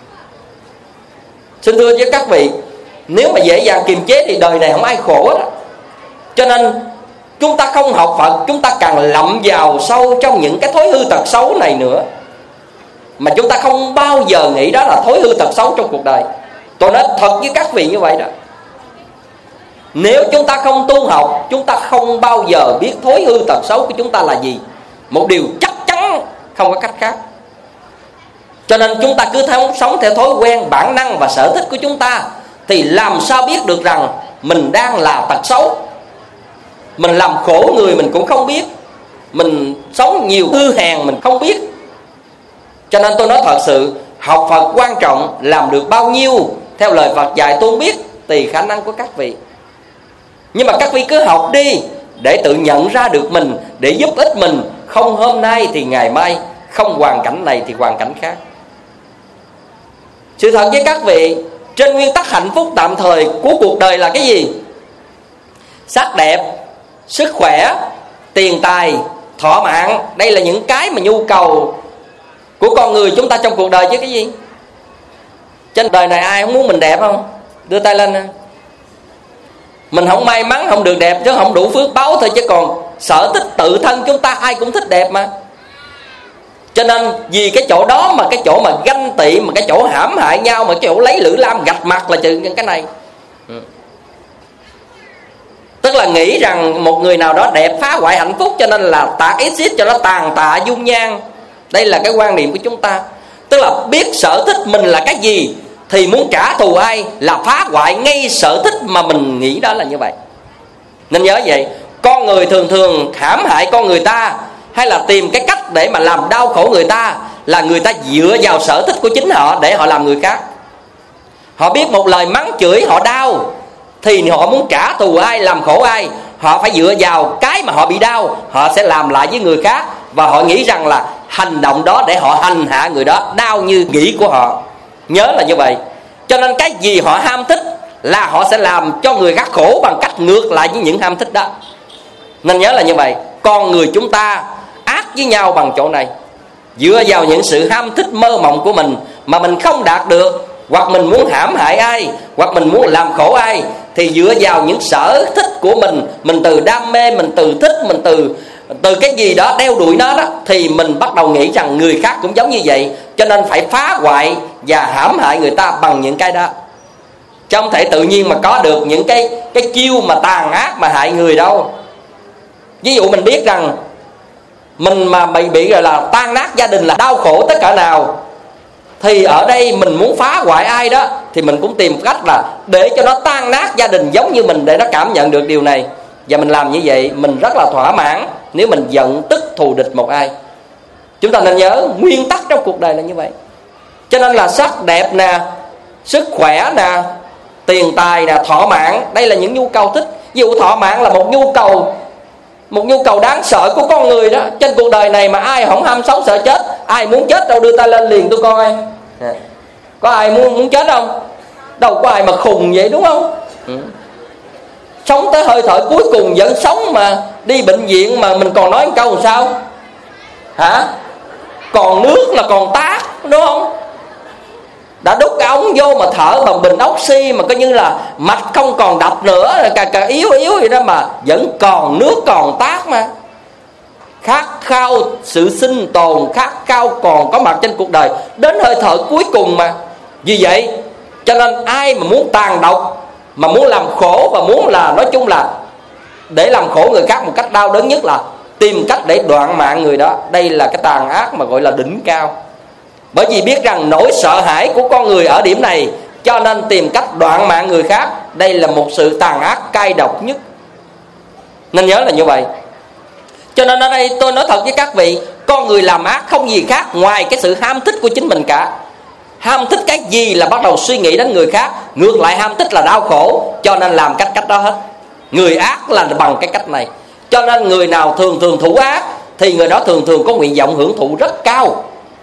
Xin thưa với các vị, nếu mà dễ dàng kiềm chế thì đời này không ai khổ đó. Cho nên chúng ta không học Phật, chúng ta càng lậm vào sâu trong những cái thói hư tật xấu này nữa, mà chúng ta không bao giờ nghĩ đó là thói hư tật xấu trong cuộc đời. Tôi nói thật với các vị như vậy đó. Nếu chúng ta không tu học, chúng ta không bao giờ biết thói hư tật xấu của chúng ta là gì. Một điều chắc chắn, không có cách khác. Cho nên chúng ta cứ theo, sống theo thói quen, bản năng và sở thích của chúng ta, thì làm sao biết được rằng mình đang là tật xấu. Mình làm khổ người mình cũng không biết, mình sống nhiều hư hèn mình không biết. Cho nên tôi nói thật sự, học Phật quan trọng, làm được bao nhiêu theo lời Phật dạy tôi không biết, tùy khả năng của các vị. Nhưng mà các vị cứ học đi, để tự nhận ra được mình, để giúp ích mình. Không hôm nay thì ngày mai, không hoàn cảnh này thì hoàn cảnh khác. Sự thật với các vị, trên nguyên tắc hạnh phúc tạm thời của cuộc đời là cái gì? Sắc đẹp, sức khỏe, tiền tài, thọ mạng. Đây là những cái mà nhu cầu của con người chúng ta trong cuộc đời chứ cái gì. Trên đời này ai không muốn mình đẹp không? Đưa tay lên. Mình không may mắn không được đẹp chứ không đủ phước báo thôi, chứ còn sở thích tự thân chúng ta ai cũng thích đẹp mà. Cho nên vì cái chỗ đó mà cái chỗ mà ganh tị, mà cái chỗ hãm hại nhau, mà cái chỗ lấy lưỡi lam gạch mặt là chừng cái này. Tức là nghĩ rằng một người nào đó đẹp phá hoại hạnh phúc, cho nên là tạt exit cho nó tàn tạ dung nhan. Đây là cái quan niệm của chúng ta. Tức là biết sở thích mình là cái gì thì muốn trả thù ai là phá hoại ngay sở thích mà mình nghĩ đó là như vậy. Nên nhớ vậy, con người thường thường hãm hại con người ta, hay là tìm cái cách để mà làm đau khổ người ta, là người ta dựa vào sở thích của chính họ để họ làm người khác. Họ biết một lời mắng chửi họ đau, thì họ muốn trả thù ai, làm khổ ai, họ phải dựa vào cái mà họ bị đau, họ sẽ làm lại với người khác. Và họ nghĩ rằng là hành động đó để họ hành hạ người đó đau như nghĩ của họ. Nhớ là như vậy. Cho nên cái gì họ ham thích là họ sẽ làm cho người khác khổ bằng cách ngược lại với những ham thích đó. Nên nhớ là như vậy. Con người chúng ta ác với nhau bằng chỗ này. Dựa vào những sự ham thích mơ mộng của mình mà mình không đạt được, hoặc mình muốn hãm hại ai, hoặc mình muốn làm khổ ai, thì dựa vào những sở thích của mình, mình từ đam mê, mình từ thích, mình từ từ cái gì đó đeo đuổi nó đó, thì mình bắt đầu nghĩ rằng người khác cũng giống như vậy, cho nên phải phá hoại và hãm hại người ta bằng những cái đó. Chứ không thể tự nhiên mà có được những cái cái chiêu mà tàn ác mà hại người đâu. Ví dụ mình biết rằng mình mà bị bị gọi là tan nát gia đình, là đau khổ tất cả nào, thì ở đây mình muốn phá hoại ai đó thì mình cũng tìm cách là để cho nó tan nát gia đình giống như mình, để nó cảm nhận được điều này. Và mình làm như vậy mình rất là thỏa mãn nếu mình giận tức thù địch một ai. Chúng ta nên nhớ nguyên tắc trong cuộc đời là như vậy. Cho nên là sắc đẹp nè, sức khỏe nè, tiền tài nè, thọ mạng, đây là những nhu cầu thích. Ví dụ thọ mạng là một nhu cầu, một nhu cầu đáng sợ của con người đó. Trên cuộc đời này mà ai không ham sống sợ chết? Ai muốn chết đâu, đưa tay lên liền tôi coi. Có ai muốn muốn chết không? Đâu có ai mà khùng vậy, đúng không? Ừ. Sống tới hơi thở cuối cùng vẫn sống mà đi bệnh viện mà mình còn nói một câu làm sao? Hả? Còn nước là còn tát, đúng không? Đã đút cái ống vô mà thở bằng bình oxy mà coi như là mạch không còn đập nữa, càng càng yếu yếu vậy đó mà vẫn còn nước còn tát mà. Khát khao sự sinh tồn, khát khao còn có mặt trên cuộc đời đến hơi thở cuối cùng mà. Vì vậy cho nên ai mà muốn tàn độc, mà muốn làm khổ, và muốn là nói chung là để làm khổ người khác một cách đau đớn nhất là tìm cách để đoạn mạng người đó. Đây là cái tàn ác mà gọi là đỉnh cao. Bởi vì biết rằng nỗi sợ hãi của con người ở điểm này, cho nên tìm cách đoạn mạng người khác. Đây là một sự tàn ác cay độc nhất. Nên nhớ là như vậy. Cho nên ở đây tôi nói thật với các vị, con người làm ác không gì khác ngoài cái sự ham thích của chính mình cả. Ham thích cái gì là bắt đầu suy nghĩ đến người khác. Ngược lại ham thích là đau khổ, cho nên làm cách cách đó hết. Người ác là bằng cái cách này. Cho nên người nào thường thường thủ ác thì người đó thường thường có nguyện vọng hưởng thụ rất cao.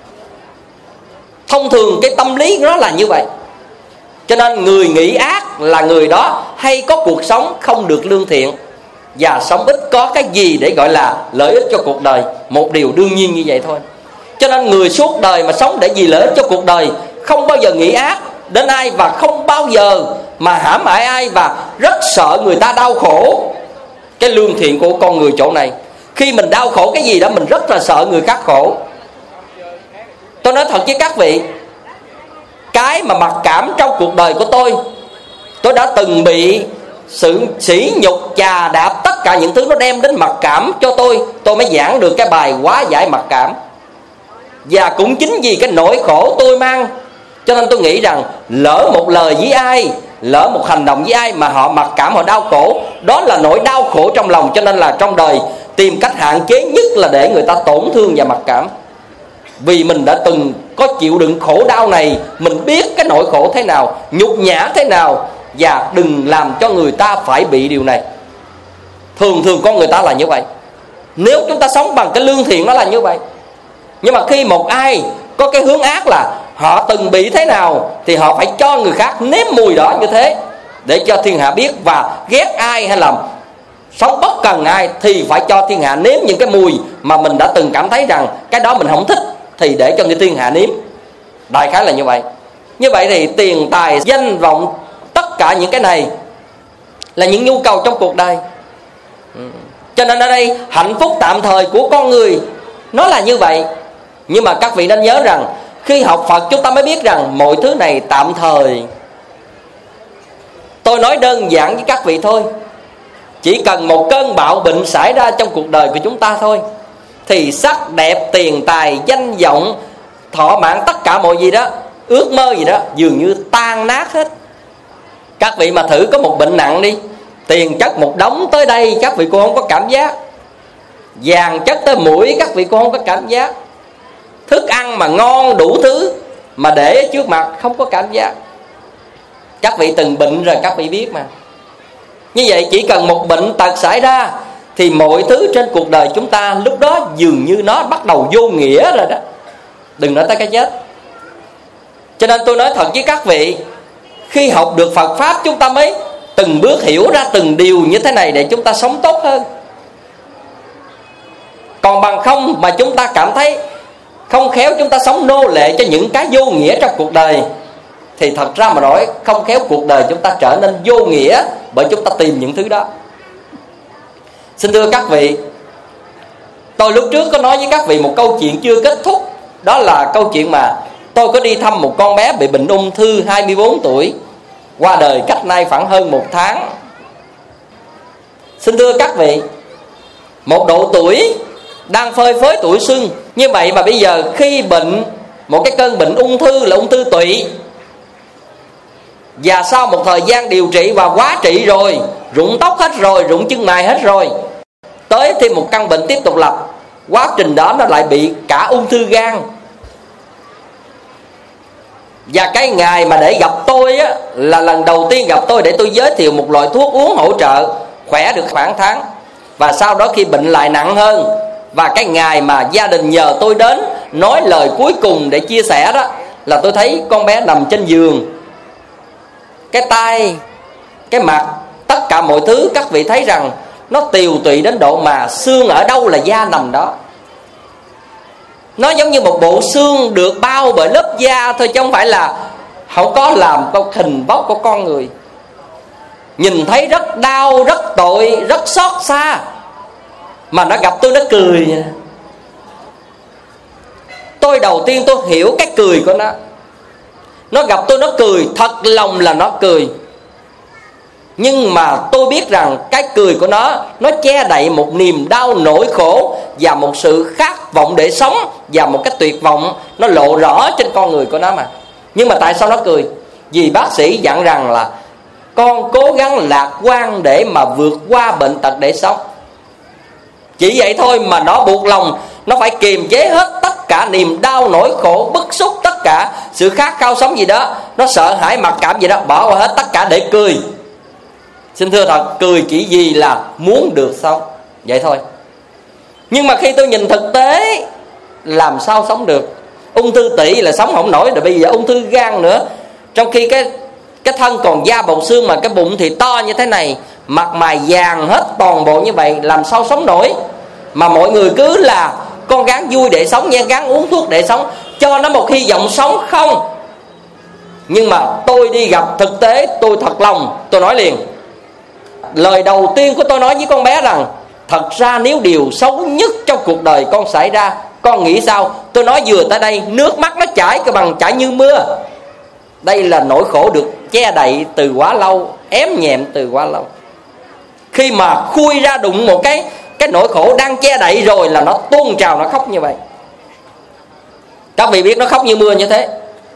Thông thường cái tâm lý nó là như vậy. Cho nên người nghĩ ác là người đó hay có cuộc sống không được lương thiện, và sống ít có cái gì để gọi là lợi ích cho cuộc đời. Một điều đương nhiên như vậy thôi. Cho nên người suốt đời mà sống để vì lợi ích cho cuộc đời, không bao giờ nghĩ ác đến ai, và không bao giờ mà hãm hại ai, và rất sợ người ta đau khổ. Cái lương thiện của con người chỗ này, khi mình đau khổ cái gì đó mình rất là sợ người khác khổ. Tôi nói thật với các vị, cái mà mặc cảm trong cuộc đời của tôi, tôi đã từng bị sự sỉ nhục, chà đạp, tất cả những thứ nó đem đến mặc cảm cho tôi. Tôi mới giảng được cái bài hóa giải mặc cảm. Và cũng chính vì cái nỗi khổ tôi mang, cho nên tôi nghĩ rằng lỡ một lời với ai, lỡ một hành động với ai mà họ mặc cảm, họ đau khổ, đó là nỗi đau khổ trong lòng. Cho nên là trong đời tìm cách hạn chế nhất là để người ta tổn thương và mặc cảm. Vì mình đã từng có chịu đựng khổ đau này, mình biết cái nỗi khổ thế nào, nhục nhã thế nào, và đừng làm cho người ta phải bị điều này. Thường thường con người ta là như vậy. Nếu chúng ta sống bằng cái lương thiện nó là như vậy. Nhưng mà khi một ai có cái hướng ác là họ từng bị thế nào, thì họ phải cho người khác nếm mùi đó như thế, để cho thiên hạ biết. Và ghét ai hay là sống bất cần ai thì phải cho thiên hạ nếm những cái mùi mà mình đã từng cảm thấy rằng cái đó mình không thích, thì để cho người thiên hạ nếm. Đại khái là như vậy. Như vậy thì tiền tài danh vọng, tất cả những cái này là những nhu cầu trong cuộc đời. Cho nên ở đây hạnh phúc tạm thời của con người nó là như vậy. Nhưng mà các vị nên nhớ rằng khi học Phật chúng ta mới biết rằng mọi thứ này tạm thời. Tôi nói đơn giản với các vị thôi, chỉ cần một cơn bạo bệnh xảy ra trong cuộc đời của chúng ta thôi, thì sắc đẹp, tiền tài, danh vọng, thọ mạng, tất cả mọi gì đó, ước mơ gì đó dường như tan nát hết. Các vị mà thử có một bệnh nặng đi, tiền chất một đống tới đây các vị cũng không có cảm giác, vàng chất tới mũi các vị cũng không có cảm giác, thức ăn mà ngon đủ thứ mà để trước mặt không có cảm giác. Các vị từng bệnh rồi các vị biết mà. Như vậy chỉ cần một bệnh tật xảy ra thì mọi thứ trên cuộc đời chúng ta lúc đó dường như nó bắt đầu vô nghĩa rồi đó. Đừng nói tới cái chết. Cho nên tôi nói thật với các vị, khi học được Phật Pháp chúng ta mới từng bước hiểu ra từng điều như thế này để chúng ta sống tốt hơn. Còn bằng không mà chúng ta cảm thấy không khéo chúng ta sống nô lệ cho những cái vô nghĩa trong cuộc đời, thì thật ra mà nói không khéo cuộc đời chúng ta trở nên vô nghĩa bởi chúng ta tìm những thứ đó. Xin thưa các vị, tôi lúc trước có nói với các vị một câu chuyện chưa kết thúc. Đó là câu chuyện mà tôi có đi thăm một con bé bị bệnh ung thư hai mươi bốn tuổi, qua đời cách nay khoảng hơn một tháng. Xin thưa các vị, một độ tuổi đang phơi phới tuổi xuân. Như vậy mà bây giờ khi bệnh một cái cơn bệnh ung thư là ung thư tụy, và sau một thời gian điều trị và quá trị rồi, rụng tóc hết rồi, rụng chân mày hết rồi, tới thêm một căn bệnh tiếp tục lập, quá trình đó nó lại bị cả ung thư gan. Và cái ngày mà để gặp tôi á, là lần đầu tiên gặp tôi để tôi giới thiệu một loại thuốc uống hỗ trợ khỏe được khoảng tháng. Và sau đó khi bệnh lại nặng hơn, và cái ngày mà gia đình nhờ tôi đến nói lời cuối cùng để chia sẻ đó, là tôi thấy con bé nằm trên giường, cái tay, cái mặt, tất cả mọi thứ các vị thấy rằng nó tiều tụy đến độ mà xương ở đâu là da nằm đó. Nó giống như một bộ xương được bao bởi lớp da thôi, chứ không phải là không có làm con hình vóc của con người. Nhìn thấy rất đau, rất tội, rất xót xa. Mà nó gặp tôi nó cười. Tôi đầu tiên tôi hiểu cái cười của nó. Nó gặp tôi nó cười, thật lòng là nó cười. Nhưng mà tôi biết rằng cái cười của nó, nó che đậy một niềm đau nỗi khổ và một sự khát vọng để sống, và một cái tuyệt vọng nó lộ rõ trên con người của nó mà. Nhưng mà tại sao nó cười? Vì bác sĩ dặn rằng là con cố gắng lạc quan để mà vượt qua bệnh tật để sống. Chỉ vậy thôi mà nó buộc lòng, nó phải kiềm chế hết tất cả niềm đau nỗi khổ, bức xúc, tất cả sự khát khao sống gì đó, nó sợ hãi mặc cảm gì đó, bỏ qua hết tất cả để cười. Xin thưa thật, cười chỉ vì là muốn được sống, vậy thôi. Nhưng mà khi tôi nhìn thực tế, làm sao sống được? Ung thư tỵ là sống không nổi, rồi bây giờ ung thư gan nữa. Trong khi cái cái thân còn da bọc xương, mà cái bụng thì to như thế này, mặt mày vàng hết toàn bộ như vậy, làm sao sống nổi? Mà mọi người cứ là con gắng vui để sống nha, gắng uống thuốc để sống, cho nó một hy vọng sống không. Nhưng mà tôi đi gặp thực tế, tôi thật lòng, tôi nói liền. Lời đầu tiên của tôi nói với con bé rằng, thật ra nếu điều xấu nhất trong cuộc đời con xảy ra, con nghĩ sao? Tôi nói vừa tới đây, nước mắt nó chảy cái bằng chảy như mưa. Đây là nỗi khổ được che đậy từ quá lâu, ém nhẹm từ quá lâu. Khi mà khui ra đụng một cái cái nỗi khổ đang che đậy rồi là nó tuôn trào, nó khóc như vậy. Các vị biết nó khóc như mưa như thế.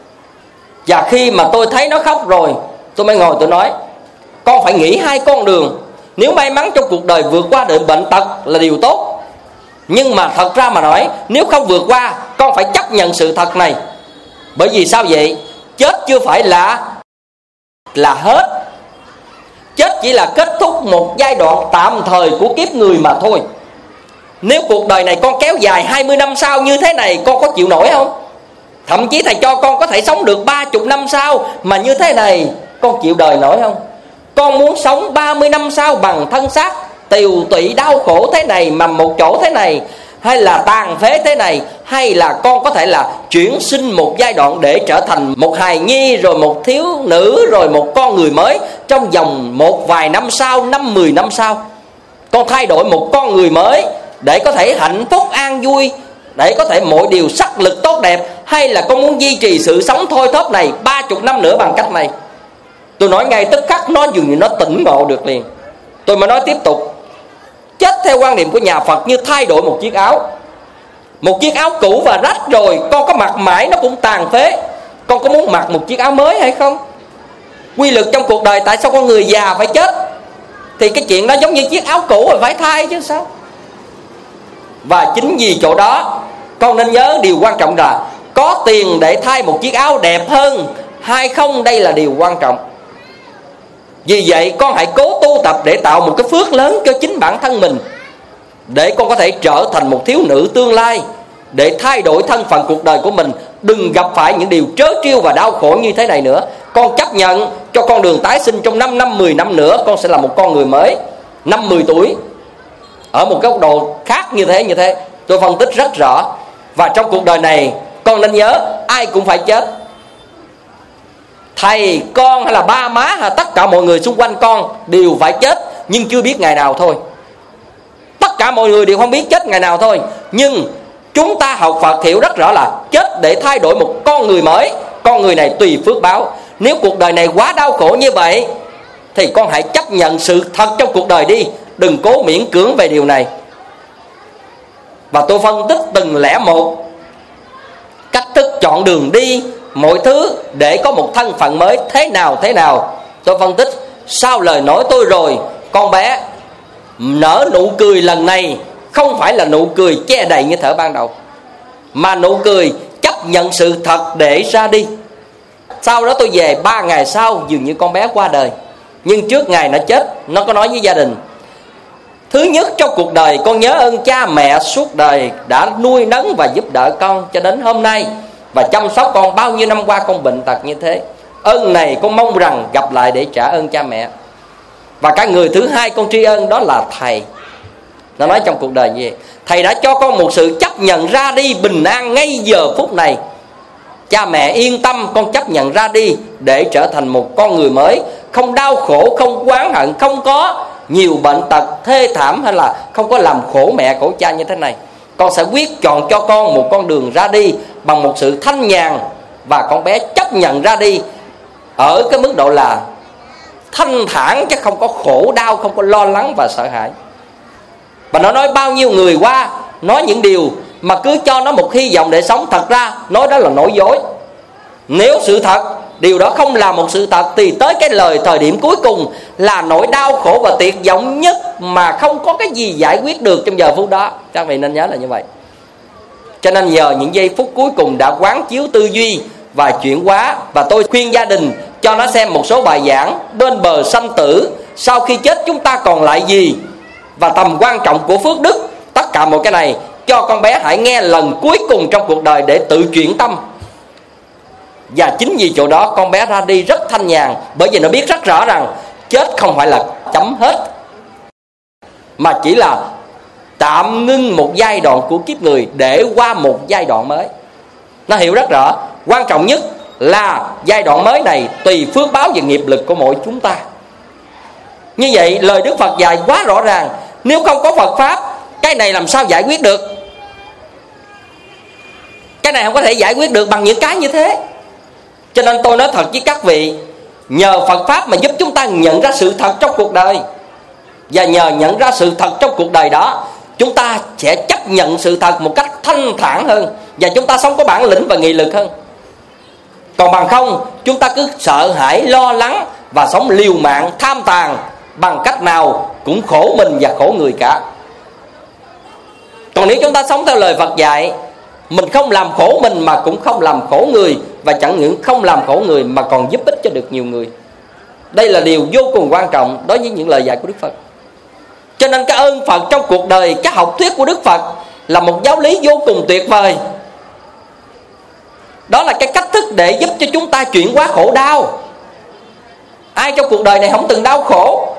Và khi mà tôi thấy nó khóc rồi, tôi mới ngồi tôi nói, con phải nghĩ hai con đường. Nếu may mắn trong cuộc đời vượt qua được bệnh tật là điều tốt, nhưng mà thật ra mà nói, nếu không vượt qua, con phải chấp nhận sự thật này. Bởi vì sao vậy? Chết chưa phải là là hết. Chết chỉ là kết thúc một giai đoạn tạm thời của kiếp người mà thôi. Nếu cuộc đời này con kéo dài hai mươi năm sau như thế này, con có chịu nổi không? Thậm chí thầy cho con có thể sống được ba mươi năm sau mà như thế này, con chịu đời nổi không? Con muốn sống ba mươi năm sau bằng thân xác tiều tụy đau khổ thế này, mà một chỗ thế này, hay là tàn phế thế này, hay là con có thể là chuyển sinh một giai đoạn để trở thành một hài nhi, rồi một thiếu nữ, rồi một con người mới trong vòng một vài năm sau, năm mười năm sau. Con thay đổi một con người mới để có thể hạnh phúc an vui, để có thể mọi điều sắc lực tốt đẹp, hay là con muốn duy trì sự sống thôi thóp này ba mươi năm nữa bằng cách này? Tôi nói ngay tức khắc nó dường như nó tỉnh ngộ được liền. Tôi mới nói tiếp tục, chết theo quan niệm của nhà Phật như thay đổi một chiếc áo. Một chiếc áo cũ và rách rồi, con có mặc mãi nó cũng tàn phế. Con có muốn mặc một chiếc áo mới hay không? Quy luật trong cuộc đời, tại sao con người già phải chết? Thì cái chuyện đó giống như chiếc áo cũ rồi phải thay chứ sao. Và chính vì chỗ đó, con nên nhớ điều quan trọng là có tiền để thay một chiếc áo đẹp hơn hay không, đây là điều quan trọng. Vì vậy con hãy cố tu tập để tạo một cái phước lớn cho chính bản thân mình, để con có thể trở thành một thiếu nữ tương lai, để thay đổi thân phận cuộc đời của mình. Đừng gặp phải những điều trớ trêu và đau khổ như thế này nữa. Con chấp nhận cho con đường tái sinh trong năm năm, mười năm nữa, con sẽ là một con người mới, năm mười tuổi, ở một góc độ khác như thế như thế. Tôi phân tích rất rõ. Và trong cuộc đời này, con nên nhớ, ai cũng phải chết. Thầy, con hay là ba má hay tất cả mọi người xung quanh con đều phải chết, nhưng chưa biết ngày nào thôi. Tất cả mọi người đều không biết chết ngày nào thôi. Nhưng chúng ta học Phật hiểu rất rõ là chết để thay đổi một con người mới. Con người này tùy phước báo. Nếu cuộc đời này quá đau khổ như vậy, thì con hãy chấp nhận sự thật trong cuộc đời đi. Đừng cố miễn cưỡng về điều này. Và tôi phân tích từng lẻ một, cách thức chọn đường đi, mọi thứ để có một thân phận mới thế nào thế nào. Tôi phân tích sau lời nói tôi rồi, con bé nở nụ cười lần này không phải là nụ cười che đậy như thở ban đầu, mà nụ cười chấp nhận sự thật để ra đi. Sau đó tôi về, ba ngày sau dường như con bé qua đời. Nhưng trước ngày nó chết, nó có nói với gia đình: thứ nhất trong cuộc đời con nhớ ơn cha mẹ suốt đời đã nuôi nấng và giúp đỡ con cho đến hôm nay, và chăm sóc con bao nhiêu năm qua con bệnh tật như thế. Ơn này con mong rằng gặp lại để trả ơn cha mẹ. Và cái người thứ hai con tri ân đó là thầy. Nó nói trong cuộc đời gì? Thầy đã cho con một sự chấp nhận ra đi bình an ngay giờ phút này. Cha mẹ yên tâm, con chấp nhận ra đi để trở thành một con người mới, không đau khổ, không oán hận, không có nhiều bệnh tật thê thảm, hay là không có làm khổ mẹ khổ cha như thế này. Con sẽ quyết chọn cho con một con đường ra đi bằng một sự thanh nhàn, và con bé chấp nhận ra đi ở cái mức độ là thanh thản, chứ không có khổ đau, không có lo lắng và sợ hãi. Và nó nói bao nhiêu người qua nói những điều mà cứ cho nó một hy vọng để sống, thật ra nói đó là nói dối. Nếu sự thật điều đó không là một sự thật, thì tới cái lời thời điểm cuối cùng là nỗi đau khổ và tuyệt vọng nhất mà không có cái gì giải quyết được trong giờ phút đó. Các vị nên nhớ là như vậy. Cho nên giờ những giây phút cuối cùng đã quán chiếu tư duy và chuyển hóa. Và tôi khuyên gia đình cho nó xem một số bài giảng Bên bờ sanh tử, Sau khi chết chúng ta còn lại gì, và tầm quan trọng của phước đức. Tất cả một cái này cho con bé hãy nghe lần cuối cùng trong cuộc đời để tự chuyển tâm. Và chính vì chỗ đó con bé ra đi rất thanh nhàn, bởi vì nó biết rất rõ rằng chết không phải là chấm hết, mà chỉ là tạm ngưng một giai đoạn của kiếp người để qua một giai đoạn mới. Nó hiểu rất rõ, quan trọng nhất là giai đoạn mới này tùy phước báo và nghiệp lực của mỗi chúng ta. Như vậy lời Đức Phật dạy quá rõ ràng. Nếu không có Phật Pháp, cái này làm sao giải quyết được? Cái này không có thể giải quyết được bằng những cái như thế. Cho nên tôi nói thật với các vị, nhờ Phật Pháp mà giúp chúng ta nhận ra sự thật trong cuộc đời. Và nhờ nhận ra sự thật trong cuộc đời đó, chúng ta sẽ chấp nhận sự thật một cách thanh thản hơn, và chúng ta sống có bản lĩnh và nghị lực hơn. Còn bằng không, chúng ta cứ sợ hãi, lo lắng và sống liều mạng, tham tàn, bằng cách nào cũng khổ mình và khổ người cả. Còn nếu chúng ta sống theo lời Phật dạy, mình không làm khổ mình mà cũng không làm khổ người, và chẳng những không làm khổ người mà còn giúp ích cho được nhiều người. Đây là điều vô cùng quan trọng đối với những lời dạy của Đức Phật. Cho nên cái ơn Phật trong cuộc đời, cái học thuyết của Đức Phật là một giáo lý vô cùng tuyệt vời. Đó là cái cách thức để giúp cho chúng ta chuyển hóa khổ đau. Ai trong cuộc đời này không từng đau khổ?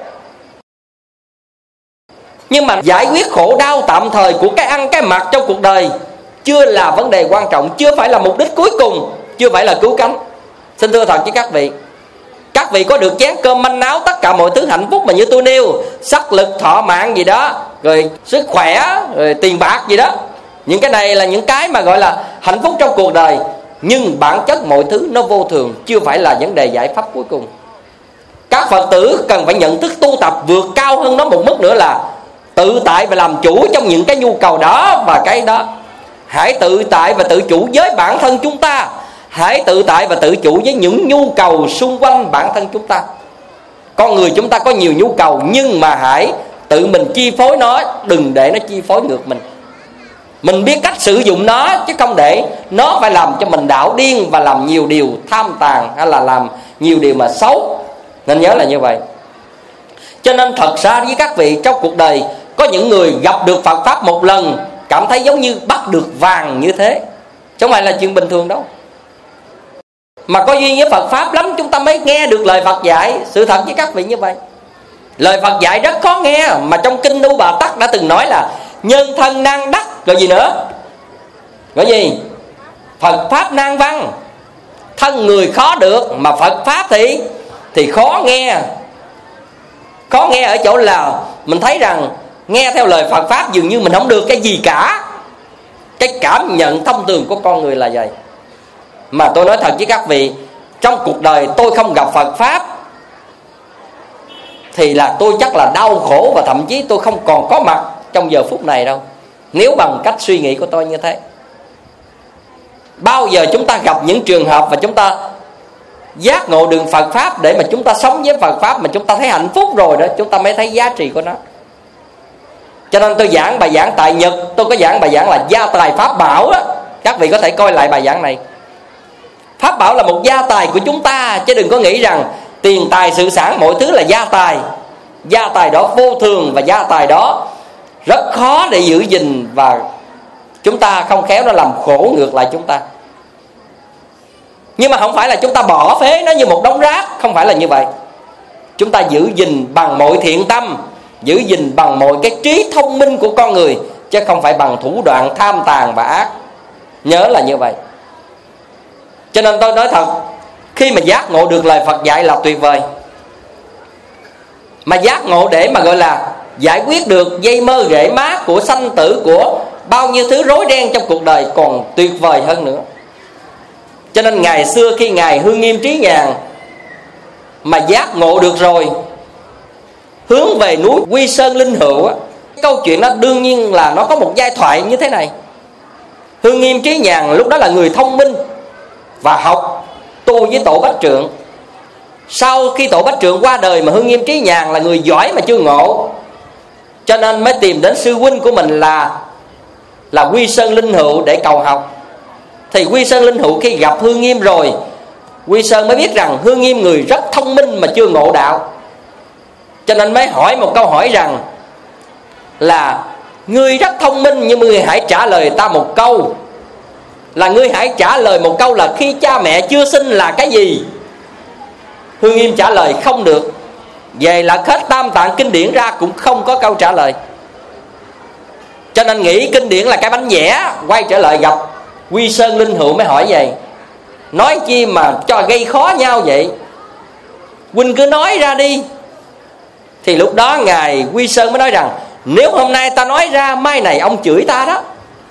Nhưng mà giải quyết khổ đau tạm thời của cái ăn cái mặc trong cuộc đời chưa là vấn đề quan trọng, chưa phải là mục đích cuối cùng, chưa phải là cứu cánh. Xin thưa thật với các vị, các vị có được chén cơm manh áo, tất cả mọi thứ hạnh phúc mà như tôi nêu, sắc lực, thọ mạng gì đó, rồi sức khỏe, rồi tiền bạc gì đó, những cái này là những cái mà gọi là hạnh phúc trong cuộc đời. Nhưng bản chất mọi thứ nó vô thường, chưa phải là vấn đề giải pháp cuối cùng. Các Phật tử cần phải nhận thức tu tập vượt cao hơn nó một mức nữa, là tự tại và làm chủ trong những cái nhu cầu đó và cái đó. Hãy tự tại và tự chủ với bản thân chúng ta. Hãy tự tại và tự chủ với những nhu cầu xung quanh bản thân chúng ta. Con người chúng ta có nhiều nhu cầu, nhưng mà hãy tự mình chi phối nó, đừng để nó chi phối ngược mình. Mình biết cách sử dụng nó, chứ không để nó phải làm cho mình đảo điên và làm nhiều điều tham tàn, hay là làm nhiều điều mà xấu. Nên nhớ là như vậy. Cho nên thật ra với các vị, trong cuộc đời có những người gặp được Phật Pháp một lần cảm thấy giống như bắt được vàng như thế, chứ không phải là chuyện bình thường đâu. Mà có duyên với Phật Pháp lắm chúng ta mới nghe được lời Phật dạy. Sự thật với các vị như vậy. Lời Phật dạy rất khó nghe, mà trong kinh Nu Bà Tắc đã từng nói là nhân thân nan đắc, rồi gì nữa? Gọi gì? Phật Pháp nan văn. Thân người khó được, mà Phật Pháp thì thì khó nghe. Khó nghe ở chỗ là mình thấy rằng nghe theo lời Phật Pháp dường như mình không được cái gì cả. Cái cảm nhận thông thường của con người là vậy. Mà tôi nói thật với các vị, trong cuộc đời tôi không gặp Phật Pháp thì là tôi chắc là đau khổ, và thậm chí tôi không còn có mặt trong giờ phút này đâu. Nếu bằng cách suy nghĩ của tôi như thế. Bao giờ chúng ta gặp những trường hợp và chúng ta giác ngộ đường Phật Pháp để mà chúng ta sống với Phật Pháp mà chúng ta thấy hạnh phúc rồi đó, chúng ta mới thấy giá trị của nó. Cho nên tôi giảng bài giảng tại Nhật, tôi có giảng bài giảng là gia tài Pháp bảo á. Các vị có thể coi lại bài giảng này. Pháp bảo là một gia tài của chúng ta, chứ đừng có nghĩ rằng tiền tài sự sản mọi thứ là gia tài. Gia tài đó vô thường và gia tài đó rất khó để giữ gìn, và chúng ta không khéo nó làm khổ ngược lại chúng ta. Nhưng mà không phải là chúng ta bỏ phế nó như một đống rác, không phải là như vậy. Chúng ta giữ gìn bằng mọi thiện tâm, giữ gìn bằng mọi cái trí thông minh của con người, chứ không phải bằng thủ đoạn tham tàn và ác. Nhớ là như vậy. Cho nên tôi nói thật, khi mà giác ngộ được lời Phật dạy là tuyệt vời. Mà giác ngộ để mà gọi là giải quyết được dây mơ rễ má của sanh tử, của bao nhiêu thứ rối ren trong cuộc đời còn tuyệt vời hơn nữa. Cho nên ngày xưa khi Ngài Hương Nghiêm Trí Nhàn mà giác ngộ được rồi, hướng về núi Quy Sơn Linh Hữu á, câu chuyện đó đương nhiên là nó có một giai thoại như thế này. Hương Nghiêm Trí Nhàn lúc đó là người thông minh và học tu với Tổ Bách Trượng. Sau khi Tổ Bách Trượng qua đời mà Hương Nghiêm Trí Nhàn là người giỏi mà chưa ngộ, cho nên mới tìm đến sư huynh của mình là là Quy Sơn Linh Hữu để cầu học. Thì Quy Sơn Linh Hữu khi gặp Hương Nghiêm rồi, Quy Sơn mới biết rằng Hương Nghiêm người rất thông minh mà chưa ngộ đạo. Cho nên mới hỏi một câu hỏi rằng là ngươi rất thông minh, nhưng ngươi hãy trả lời ta một câu, là ngươi hãy trả lời một câu là khi cha mẹ chưa sinh là cái gì. Hương Nghiêm trả lời không được. Về là hết Tam Tạng kinh điển ra cũng không có câu trả lời. Cho nên nghĩ kinh điển là cái bánh vẽ. Quay trở lại gặp Quy Sơn Linh Hữu mới hỏi vậy, nói chi mà cho gây khó nhau vậy, huynh cứ nói ra đi. Thì lúc đó Ngài Quy Sơn mới nói rằng nếu hôm nay ta nói ra, mai này ông chửi ta đó.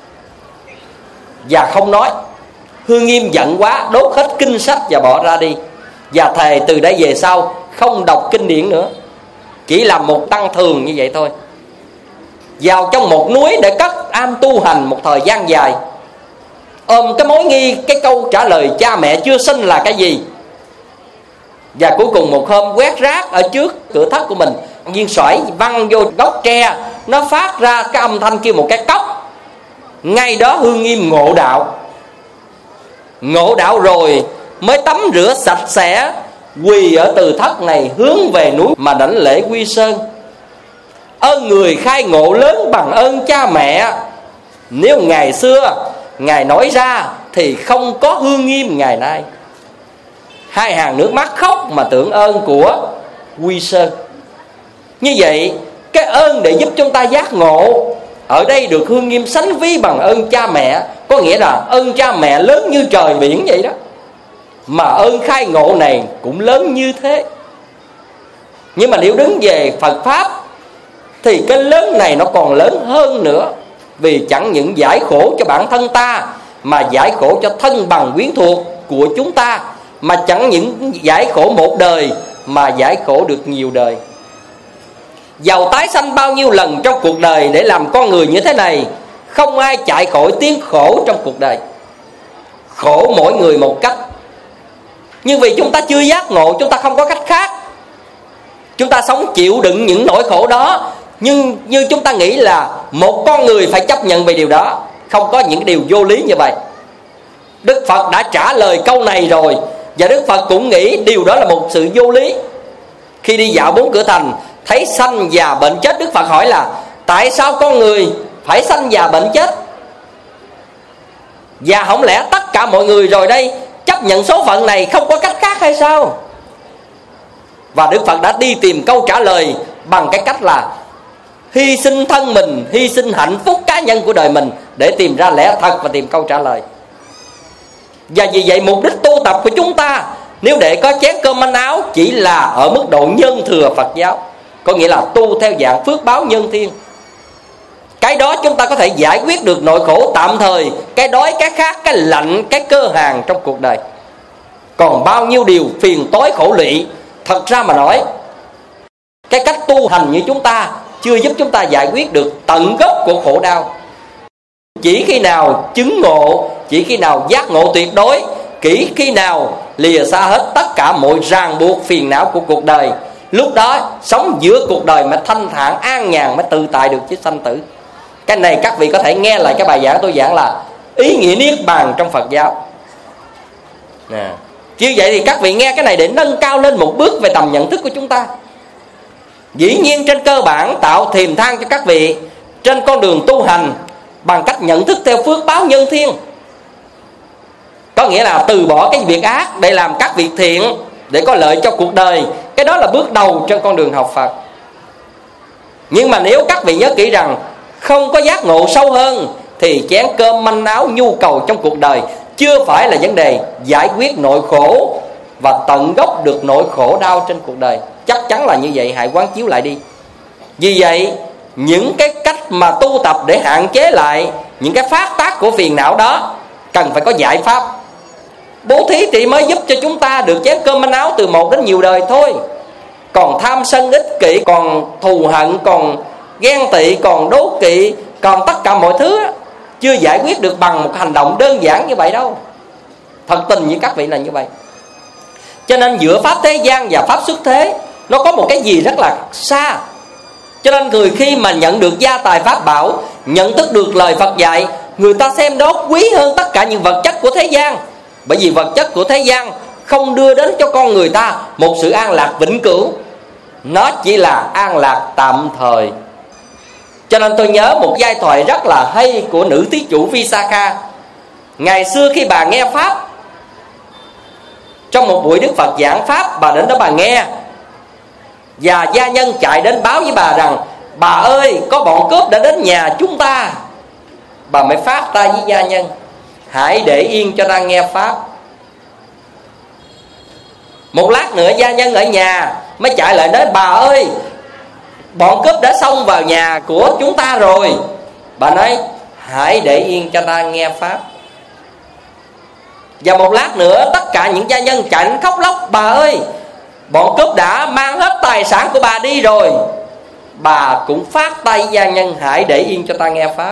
Và không nói. Hương Nghiêm giận quá, đốt hết kinh sách và bỏ ra đi, và thề từ đây về sau không đọc kinh điển nữa, chỉ làm một tăng thường như vậy thôi. Vào trong một núi để cất am tu hành một thời gian dài, ôm cái mối nghi cái câu trả lời cha mẹ chưa sinh là cái gì. Và cuối cùng một hôm quét rác ở trước cửa thất của mình, viên sỏi văng vô gốc tre, nó phát ra cái âm thanh kêu một cái cốc. Ngay đó Hương Nghiêm ngộ đạo. Ngộ đạo rồi mới tắm rửa sạch sẽ, quỳ ở từ thất này hướng về núi mà đảnh lễ Quy Sơn. Ơn người khai ngộ lớn bằng ơn cha mẹ. Nếu ngày xưa Ngài nói ra thì không có Hương Nghiêm ngày nay. Hai hàng nước mắt khóc mà tưởng ơn của Quy Sơn. Như vậy cái ơn để giúp chúng ta giác ngộ ở đây được Hương Nghiêm sánh ví bằng ơn cha mẹ. Có nghĩa là ơn cha mẹ lớn như trời biển vậy đó, mà ơn khai ngộ này cũng lớn như thế. Nhưng mà nếu đứng về Phật Pháp thì cái lớn này nó còn lớn hơn nữa. Vì chẳng những giải khổ cho bản thân ta, mà giải khổ cho thân bằng quyến thuộc của chúng ta. Mà chẳng những giải khổ một đời, mà giải khổ được nhiều đời. Dầu tái sanh bao nhiêu lần trong cuộc đời để làm con người như thế này, không ai chạy khỏi tiếng khổ trong cuộc đời. Khổ mỗi người một cách. Nhưng vì chúng ta chưa giác ngộ, chúng ta không có cách khác. Chúng ta sống chịu đựng những nỗi khổ đó, nhưng như chúng ta nghĩ là một con người phải chấp nhận về điều đó. Không có những điều vô lý như vậy. Đức Phật đã trả lời câu này rồi, và Đức Phật cũng nghĩ điều đó là một sự vô lý. Khi đi dạo bốn cửa thành, thấy sanh già bệnh chết, Đức Phật hỏi là tại sao con người phải sanh già bệnh chết? Và không lẽ tất cả mọi người rồi đây chấp nhận số phận này, không có cách khác hay sao? Và Đức Phật đã đi tìm câu trả lời bằng cái cách là hy sinh thân mình, hy sinh hạnh phúc cá nhân của đời mình để tìm ra lẽ thật và tìm câu trả lời. Và vì vậy mục đích tu tập của chúng ta, nếu để có chén cơm manh áo, chỉ là ở mức độ nhân thừa Phật giáo, có nghĩa là tu theo dạng phước báo nhân thiên. Cái đó chúng ta có thể giải quyết được nỗi khổ tạm thời, cái đói, cái khát, cái lạnh, cái cơ hàn trong cuộc đời. Còn bao nhiêu điều phiền tối khổ lụy, thật ra mà nói, cái cách tu hành như chúng ta chưa giúp chúng ta giải quyết được tận gốc của khổ đau. Chỉ khi nào chứng ngộ, chỉ khi nào giác ngộ tuyệt đối, chỉ khi nào lìa xa hết tất cả mọi ràng buộc phiền não của cuộc đời, lúc đó sống giữa cuộc đời mà thanh thản an nhàn, mới tự tại được chứ sanh tử. Cái này các vị có thể nghe lại cái bài giảng tôi giảng là ý nghĩa niết bàn trong Phật giáo nè. Như vậy thì các vị nghe cái này để nâng cao lên một bước về tầm nhận thức của chúng ta. Dĩ nhiên trên cơ bản tạo thềm thang cho các vị trên con đường tu hành bằng cách nhận thức theo phước báo nhân thiên. Có nghĩa là từ bỏ cái việc ác để làm các việc thiện, để có lợi cho cuộc đời. Cái đó là bước đầu trên con đường học Phật. Nhưng mà nếu các vị nhớ kỹ rằng không có giác ngộ sâu hơn thì chén cơm manh áo nhu cầu trong cuộc đời chưa phải là vấn đề giải quyết nội khổ và tận gốc được nỗi khổ đau trên cuộc đời. Chắc chắn là như vậy, hãy quán chiếu lại đi. Vì vậy những cái cách mà tu tập để hạn chế lại những cái phát tác của phiền não đó cần phải có giải pháp. Bố thí thì mới giúp cho chúng ta được chén cơm manh áo từ một đến nhiều đời thôi. Còn tham sân ích kỷ, còn thù hận, còn ghen tị, còn đố kỵ, còn tất cả mọi thứ chưa giải quyết được bằng một hành động đơn giản như vậy đâu. Thật tình như các vị là như vậy. Cho nên giữa pháp thế gian và pháp xuất thế nó có một cái gì rất là xa. Cho nên người khi mà nhận được gia tài pháp bảo, nhận thức được lời Phật dạy, người ta xem đó quý hơn tất cả những vật chất của thế gian. Bởi vì vật chất của thế gian không đưa đến cho con người ta một sự an lạc vĩnh cửu, nó chỉ là an lạc tạm thời. Cho nên tôi nhớ một giai thoại rất là hay của nữ thí chủ Visakha. Ngày xưa khi bà nghe pháp, trong một buổi Đức Phật giảng pháp, bà đến đó bà nghe, và gia nhân chạy đến báo với bà rằng: bà ơi, có bọn cướp đã đến nhà chúng ta. Bà mới phát tay với gia nhân: hãy để yên cho ta nghe pháp. Một lát nữa gia nhân ở nhà mới chạy lại nói: bà ơi, bọn cướp đã xông vào nhà của chúng ta rồi. Bà nói: hãy để yên cho ta nghe pháp. Và một lát nữa tất cả những gia nhân chạy đến khóc lóc: bà ơi, bọn cướp đã mang hết tài sản của bà đi rồi. Bà cũng phát tay gia nhân: hãy để yên cho ta nghe pháp.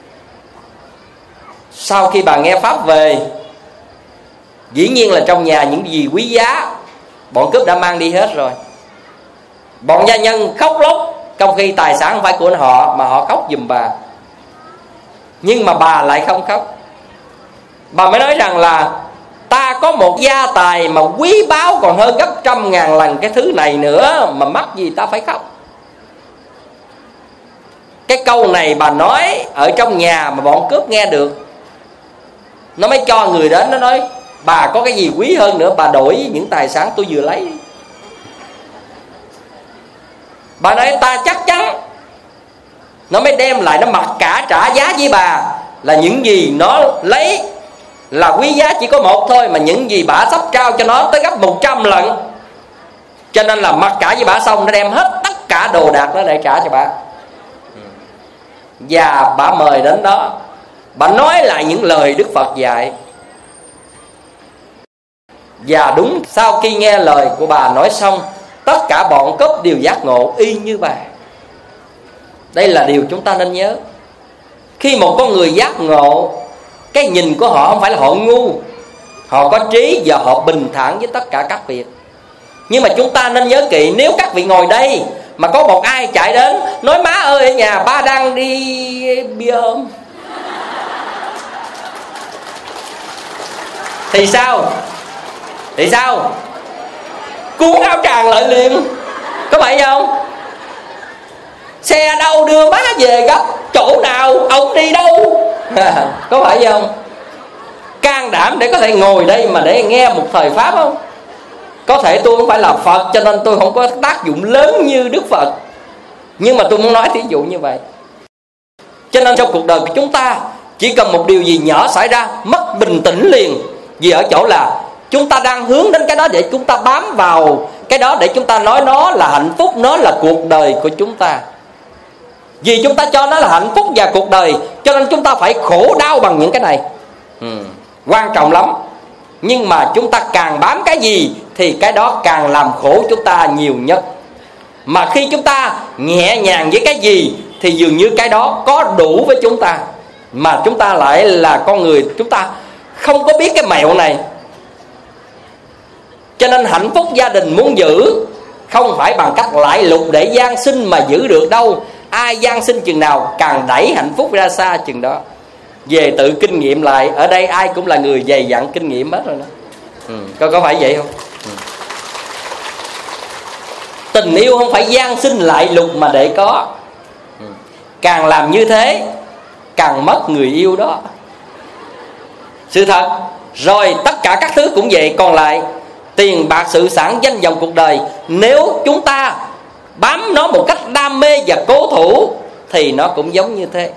Sau khi bà nghe pháp về, dĩ nhiên là trong nhà những gì quý giá bọn cướp đã mang đi hết rồi. Bọn gia nhân khóc lóc, trong khi tài sản không phải của họ mà họ khóc giùm bà. Nhưng mà bà lại không khóc. Bà mới nói rằng là ta có một gia tài mà quý báu còn hơn gấp trăm ngàn lần cái thứ này nữa, mà mắc gì ta phải khóc. Cái câu này bà nói ở trong nhà mà bọn cướp nghe được, nó mới cho người đến, nó nói: bà có cái gì quý hơn nữa, bà đổi những tài sản tôi vừa lấy. Bà nói: ta chắc chắn. Nó mới đem lại, nó mặc cả trả giá với bà là những gì nó lấy là quý giá chỉ có một thôi, mà những gì bà sắp trao cho nó tới gấp một trăm lần. Cho nên là mặc cả với bà xong, nó đem hết tất cả đồ đạc đó để trả cho bà. Và bà mời đến đó, bà nói lại những lời Đức Phật dạy. Và đúng sau khi nghe lời của bà nói xong, tất cả bọn cướp đều giác ngộ y như bà. Đây là điều chúng ta nên nhớ. Khi một con người giác ngộ, cái nhìn của họ không phải là họ ngu, họ có trí và họ bình thản với tất cả các việc. Nhưng mà chúng ta nên nhớ kỹ, nếu các vị ngồi đây mà có một ai chạy đến nói: má ơi, ở nhà ba đang đi bia ôm, thì sao? Thì sao? Cuốn áo tràng lại liền, có phải không? Xe đâu đưa má về gấp, chỗ nào ông đi đâu? Có phải không? Can đảm để có thể ngồi đây mà để nghe một thời pháp không? Có thể tôi không phải là Phật cho nên tôi không có tác dụng lớn như Đức Phật, nhưng mà tôi muốn nói thí dụ như vậy. Cho nên trong cuộc đời của chúng ta chỉ cần một điều gì nhỏ xảy ra, mất bình tĩnh liền. Vì ở chỗ là chúng ta đang hướng đến cái đó để chúng ta bám vào cái đó, để chúng ta nói nó là hạnh phúc, nó là cuộc đời của chúng ta. Vì chúng ta cho nó là hạnh phúc và cuộc đời, cho nên chúng ta phải khổ đau bằng những cái này. ừ, Quan trọng lắm. Nhưng mà chúng ta càng bám cái gì thì cái đó càng làm khổ chúng ta nhiều nhất. Mà khi chúng ta nhẹ nhàng với cái gì thì dường như cái đó có đủ với chúng ta. Mà chúng ta lại là con người, chúng ta không có biết cái mẹo này. Cho nên hạnh phúc gia đình muốn giữ không phải bằng cách lại lục để gian sinh mà giữ được đâu. Ai gian sinh chừng nào càng đẩy hạnh phúc ra xa chừng đó. Về tự kinh nghiệm lại, ở đây ai cũng là người dày dặn kinh nghiệm hết rồi đó. ừ, có, có phải vậy không? ừ. Tình yêu không phải gian sinh lại lục mà để có. ừ. Càng làm như thế càng mất người yêu đó. Sự thật. Rồi tất cả các thứ cũng vậy. Còn lại tiền bạc sự sản danh vọng cuộc đời, nếu chúng ta bám nó một cách đam mê và cố thủ thì nó cũng giống như thế.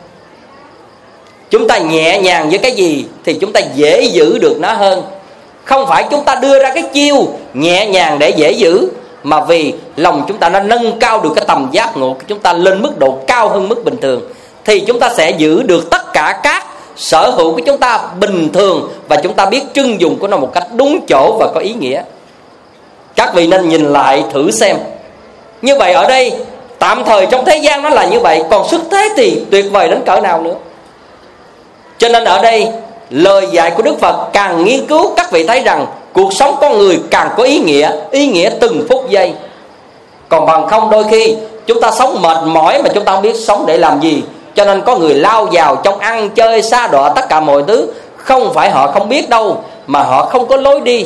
Chúng ta nhẹ nhàng với cái gì thì chúng ta dễ giữ được nó hơn. Không phải chúng ta đưa ra cái chiêu nhẹ nhàng để dễ giữ, mà vì lòng chúng ta nó nâng cao được cái tầm giác ngộ của chúng ta lên mức độ cao hơn mức bình thường, thì chúng ta sẽ giữ được tất cả các sở hữu của chúng ta bình thường, và chúng ta biết trưng dụng của nó một cách đúng chỗ và có ý nghĩa. Các vị nên nhìn lại thử xem. Như vậy ở đây tạm thời trong thế gian nó là như vậy, còn xuất thế thì tuyệt vời đến cỡ nào nữa. Cho nên ở đây lời dạy của Đức Phật càng nghiên cứu, các vị thấy rằng cuộc sống con người càng có ý nghĩa, ý nghĩa từng phút giây. Còn bằng không đôi khi chúng ta sống mệt mỏi mà chúng ta không biết sống để làm gì. Cho nên có người lao vào trong ăn chơi sa đọa tất cả mọi thứ. Không phải họ không biết đâu, mà họ không có lối đi.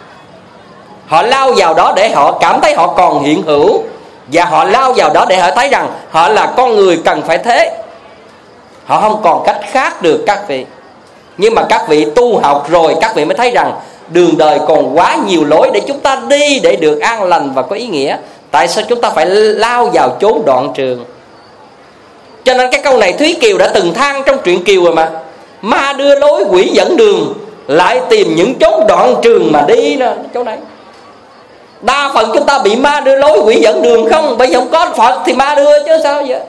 Họ lao vào đó để họ cảm thấy họ còn hiện hữu, và họ lao vào đó để họ thấy rằng họ là con người cần phải thế. Họ không còn cách khác được các vị. Nhưng mà các vị tu học rồi, các vị mới thấy rằng đường đời còn quá nhiều lối để chúng ta đi để được an lành và có ý nghĩa. Tại sao chúng ta phải lao vào chốn đoạn trường? Cho nên cái câu này Thúy Kiều đã từng than trong truyện Kiều rồi mà. Ma đưa lối quỷ dẫn đường, lại tìm những chốn đoạn trường mà đi nè. Chỗ này đa phần chúng ta bị ma đưa lối quỷ dẫn đường không. Bây giờ không có Phật thì ma đưa chứ sao vậy.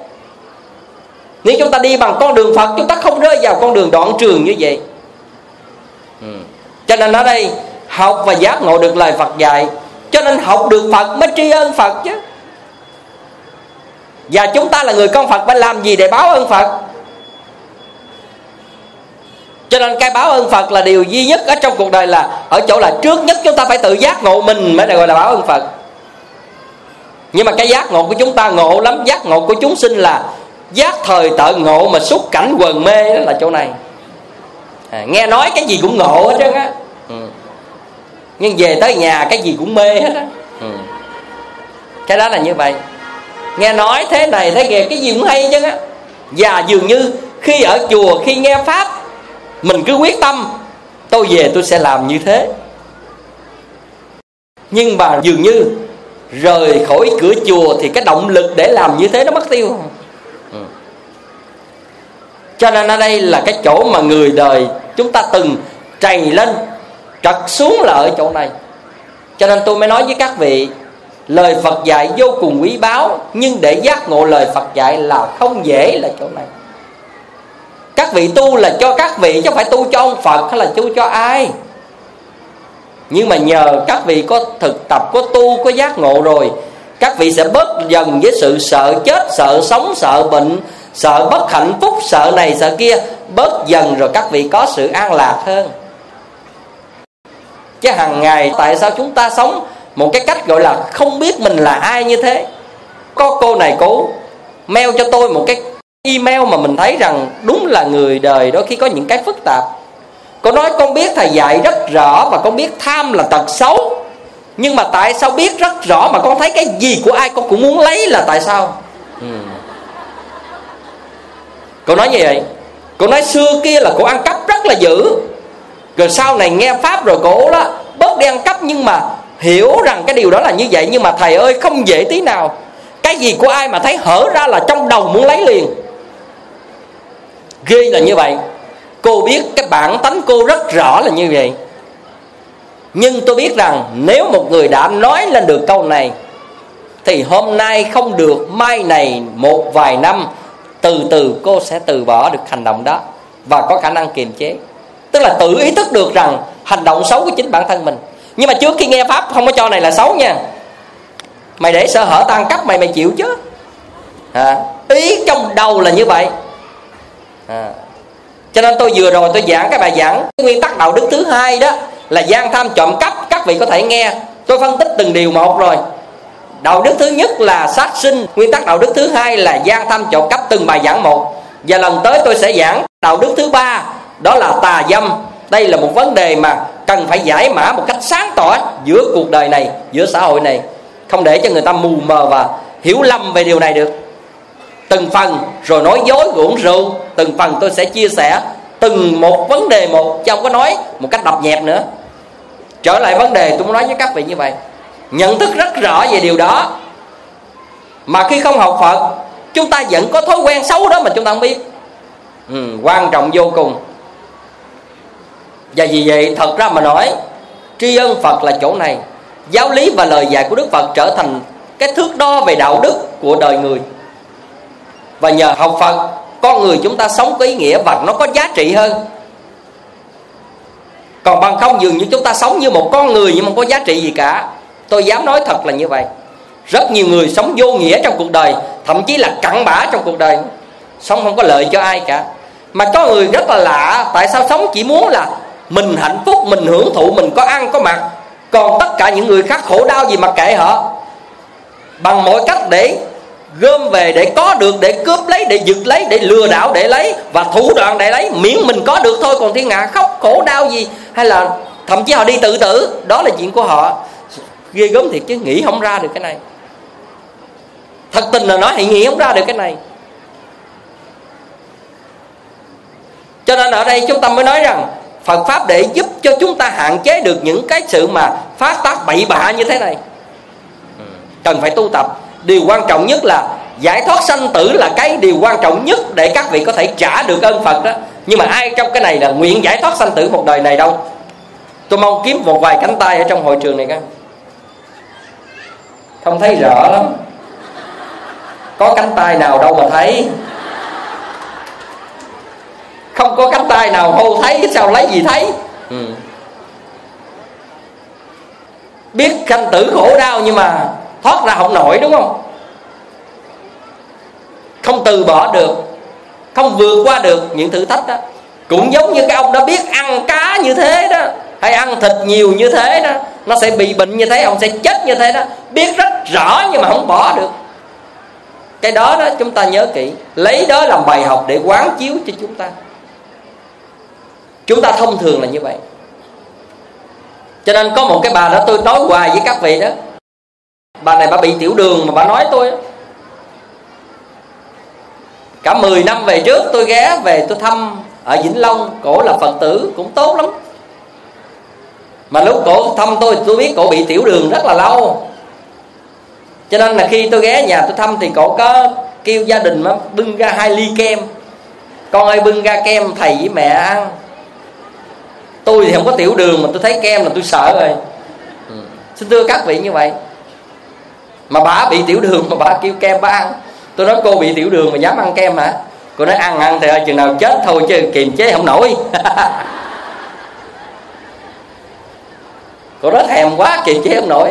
Nếu chúng ta đi bằng con đường Phật, chúng ta không rơi vào con đường đoạn trường như vậy. ừ. Cho nên ở đây học và giác ngộ được lời Phật dạy. Cho nên học được Phật mới tri ân Phật chứ. Và chúng ta là người con Phật phải làm gì để báo ơn Phật? Cho nên cái báo ơn Phật là điều duy nhất ở trong cuộc đời, là ở chỗ là trước nhất chúng ta phải tự giác ngộ mình mới được gọi là báo ơn Phật. Nhưng mà cái giác ngộ của chúng ta ngộ lắm. Giác ngộ của chúng sinh là giác thời tợ ngộ mà xúc cảnh quần mê, đó là chỗ này. à, Nghe nói cái gì cũng ngộ hết trơn á. ừ. Nhưng về tới nhà cái gì cũng mê hết á. ừ. Cái đó là như vậy. Nghe nói thế này thế kia cái gì cũng hay chứ á. Và dường như khi ở chùa, khi nghe Pháp, mình cứ quyết tâm tôi về tôi sẽ làm như thế. Nhưng mà dường như rời khỏi cửa chùa thì cái động lực để làm như thế nó mất tiêu. ừ. Cho nên ở đây là cái chỗ mà người đời chúng ta từng trầy lên trật xuống là ở chỗ này. Cho nên tôi mới nói với các vị, lời Phật dạy vô cùng quý báu, nhưng để giác ngộ lời Phật dạy là không dễ là chỗ này. Các vị tu là cho các vị, chứ không phải tu cho ông Phật hay là tu cho ai. Nhưng mà nhờ các vị có thực tập, có tu, có giác ngộ rồi, các vị sẽ bớt dần với sự sợ chết, sợ sống, sợ bệnh, sợ bất hạnh phúc, sợ này sợ kia. Bớt dần rồi các vị có sự an lạc hơn. Chứ hàng ngày tại sao chúng ta sống một cái cách gọi là không biết mình là ai như thế. Có cô này cô mail cho tôi một cái email mà mình thấy rằng đúng là người đời đôi khi có những cái phức tạp. Cô nói con biết thầy dạy rất rõ, và con biết tham là tật xấu, nhưng mà tại sao biết rất rõ mà con thấy cái gì của ai con cũng muốn lấy là tại sao? ừ. Cô nói như vậy. Cô nói xưa kia là cô ăn cắp rất là dữ, rồi sau này nghe Pháp rồi cô đó bớt đi ăn cắp, nhưng mà hiểu rằng cái điều đó là như vậy. Nhưng mà thầy ơi không dễ tí nào. Cái gì của ai mà thấy hở ra là trong đầu muốn lấy liền. Ghê là như vậy. Cô biết cái bản tánh cô rất rõ là như vậy. Nhưng tôi biết rằng nếu một người đã nói lên được câu này thì hôm nay không được, mai này một vài năm, từ từ cô sẽ từ bỏ được hành động đó và có khả năng kiềm chế. Tức là tự ý thức được rằng hành động xấu của chính bản thân mình. Nhưng mà trước khi nghe Pháp không có cho này là xấu nha. Mày để sơ hở tăng cấp mày mày chịu chứ. à, Ý trong đầu là như vậy. à, Cho nên tôi vừa rồi tôi giảng cái bài giảng nguyên tắc đạo đức thứ hai đó là gian tham trộm cắp. Các vị có thể nghe tôi phân tích từng điều một rồi. Đạo đức thứ nhất là sát sinh, nguyên tắc đạo đức thứ hai là gian tham trộm cắp, từng bài giảng một. Và lần tới tôi sẽ giảng đạo đức thứ ba, đó là tà dâm. Đây là một vấn đề mà cần phải giải mã một cách sáng tỏ giữa cuộc đời này, giữa xã hội này, không để cho người ta mù mờ và hiểu lầm về điều này được. Từng phần rồi nói dối uống rượu, từng phần tôi sẽ chia sẻ từng một vấn đề một, chứ không có nói một cách đập nhẹp nữa. Trở lại vấn đề, tôi muốn nói với các vị như vậy, nhận thức rất rõ về điều đó. Mà khi không học Phật, chúng ta vẫn có thói quen xấu đó mà chúng ta không biết. ừ, Quan trọng vô cùng. Và vì vậy thật ra mà nói, tri ân Phật là chỗ này. Giáo lý và lời dạy của Đức Phật trở thành cái thước đo về đạo đức của đời người. Và nhờ học Phật, con người chúng ta sống có ý nghĩa và nó có giá trị hơn. Còn bằng không dường như chúng ta sống như một con người nhưng không có giá trị gì cả. Tôi dám nói thật là như vậy. Rất nhiều người sống vô nghĩa trong cuộc đời, thậm chí là cặn bã trong cuộc đời, sống không có lợi cho ai cả. Mà có người rất là lạ, tại sao sống chỉ muốn là mình hạnh phúc, mình hưởng thụ, mình có ăn có mặc, còn tất cả những người khác khổ đau gì mà kệ họ. Bằng mọi cách để gom về, để có được, để cướp lấy, để giật lấy, để lừa đảo để lấy, và thủ đoạn để lấy, miễn mình có được thôi. Còn thiên hạ khóc khổ đau gì, hay là thậm chí họ đi tự tử, đó là chuyện của họ. Ghê gớm thiệt chứ, nghĩ không ra được cái này. Thật tình là nói, hãy nghĩ không ra được cái này. Cho nên ở đây chúng ta mới nói rằng Phật Pháp để giúp cho chúng ta hạn chế được những cái sự mà phát tác bậy bạ như thế này, cần phải tu tập. Điều quan trọng nhất là giải thoát sanh tử là cái điều quan trọng nhất để các vị có thể trả được ơn Phật đó. Nhưng mà ai trong cái này là nguyện giải thoát sanh tử một đời này đâu. Tôi mong kiếm một vài cánh tay ở trong hội trường này coi. Không thấy rõ lắm. Có cánh tay nào đâu mà thấy. Không có cánh tay nào hô thấy, sao lấy gì thấy. ừ. Biết sanh tử khổ đau nhưng mà thoát ra không nổi, đúng không? Không từ bỏ được, không vượt qua được những thử thách đó. Cũng giống như cái ông đó biết ăn cá như thế đó, hay ăn thịt nhiều như thế đó, nó sẽ bị bệnh như thế, ông sẽ chết như thế đó. Biết rất rõ nhưng mà không bỏ được. Cái đó đó chúng ta nhớ kỹ, lấy đó làm bài học để quán chiếu cho chúng ta. Chúng ta thông thường là như vậy. Cho nên có một cái bà đó tôi nói hoài với các vị đó. Bà này bà bị tiểu đường mà bà nói tôi đó. Cả mười năm về trước tôi ghé về tôi thăm ở Vĩnh Long. Cổ là Phật tử cũng tốt lắm. Mà lúc cổ thăm tôi tôi biết cổ bị tiểu đường rất là lâu. Cho nên là khi tôi ghé nhà tôi thăm thì cổ có kêu gia đình mà bưng ra hai ly kem. Con ơi bưng ra kem thầy với mẹ ăn. Tôi thì không có tiểu đường mà tôi thấy kem là tôi sợ rồi. ừ. Xin thưa các vị như vậy. Mà bà bị tiểu đường mà bà kêu kem bà ăn. Tôi nói cô bị tiểu đường mà dám ăn kem hả? Cô nói ăn ăn thì ơi chừng nào chết thôi chứ kiềm chế không nổi. Cô nói thèm quá kiềm chế không nổi.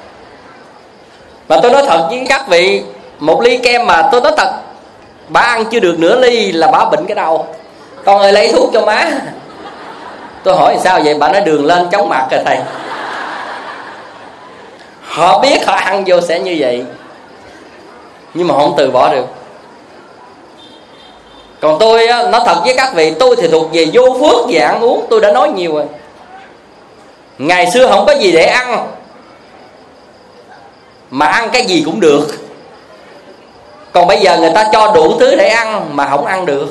Mà tôi nói thật với các vị, một ly kem mà tôi nói thật, bà ăn chưa được nửa ly là bà bệnh cái đầu. Con ơi lấy thuốc cho má. Tôi hỏi sao vậy? Bà nói đường lên chóng mặt rồi thầy. Họ biết họ ăn vô sẽ như vậy, nhưng mà không từ bỏ được. Còn tôi á, nói thật với các vị, tôi thì thuộc về vô phước về ăn uống. Tôi đã nói nhiều rồi. Ngày xưa không có gì để ăn, mà ăn cái gì cũng được. Còn bây giờ người ta cho đủ thứ để ăn mà không ăn được.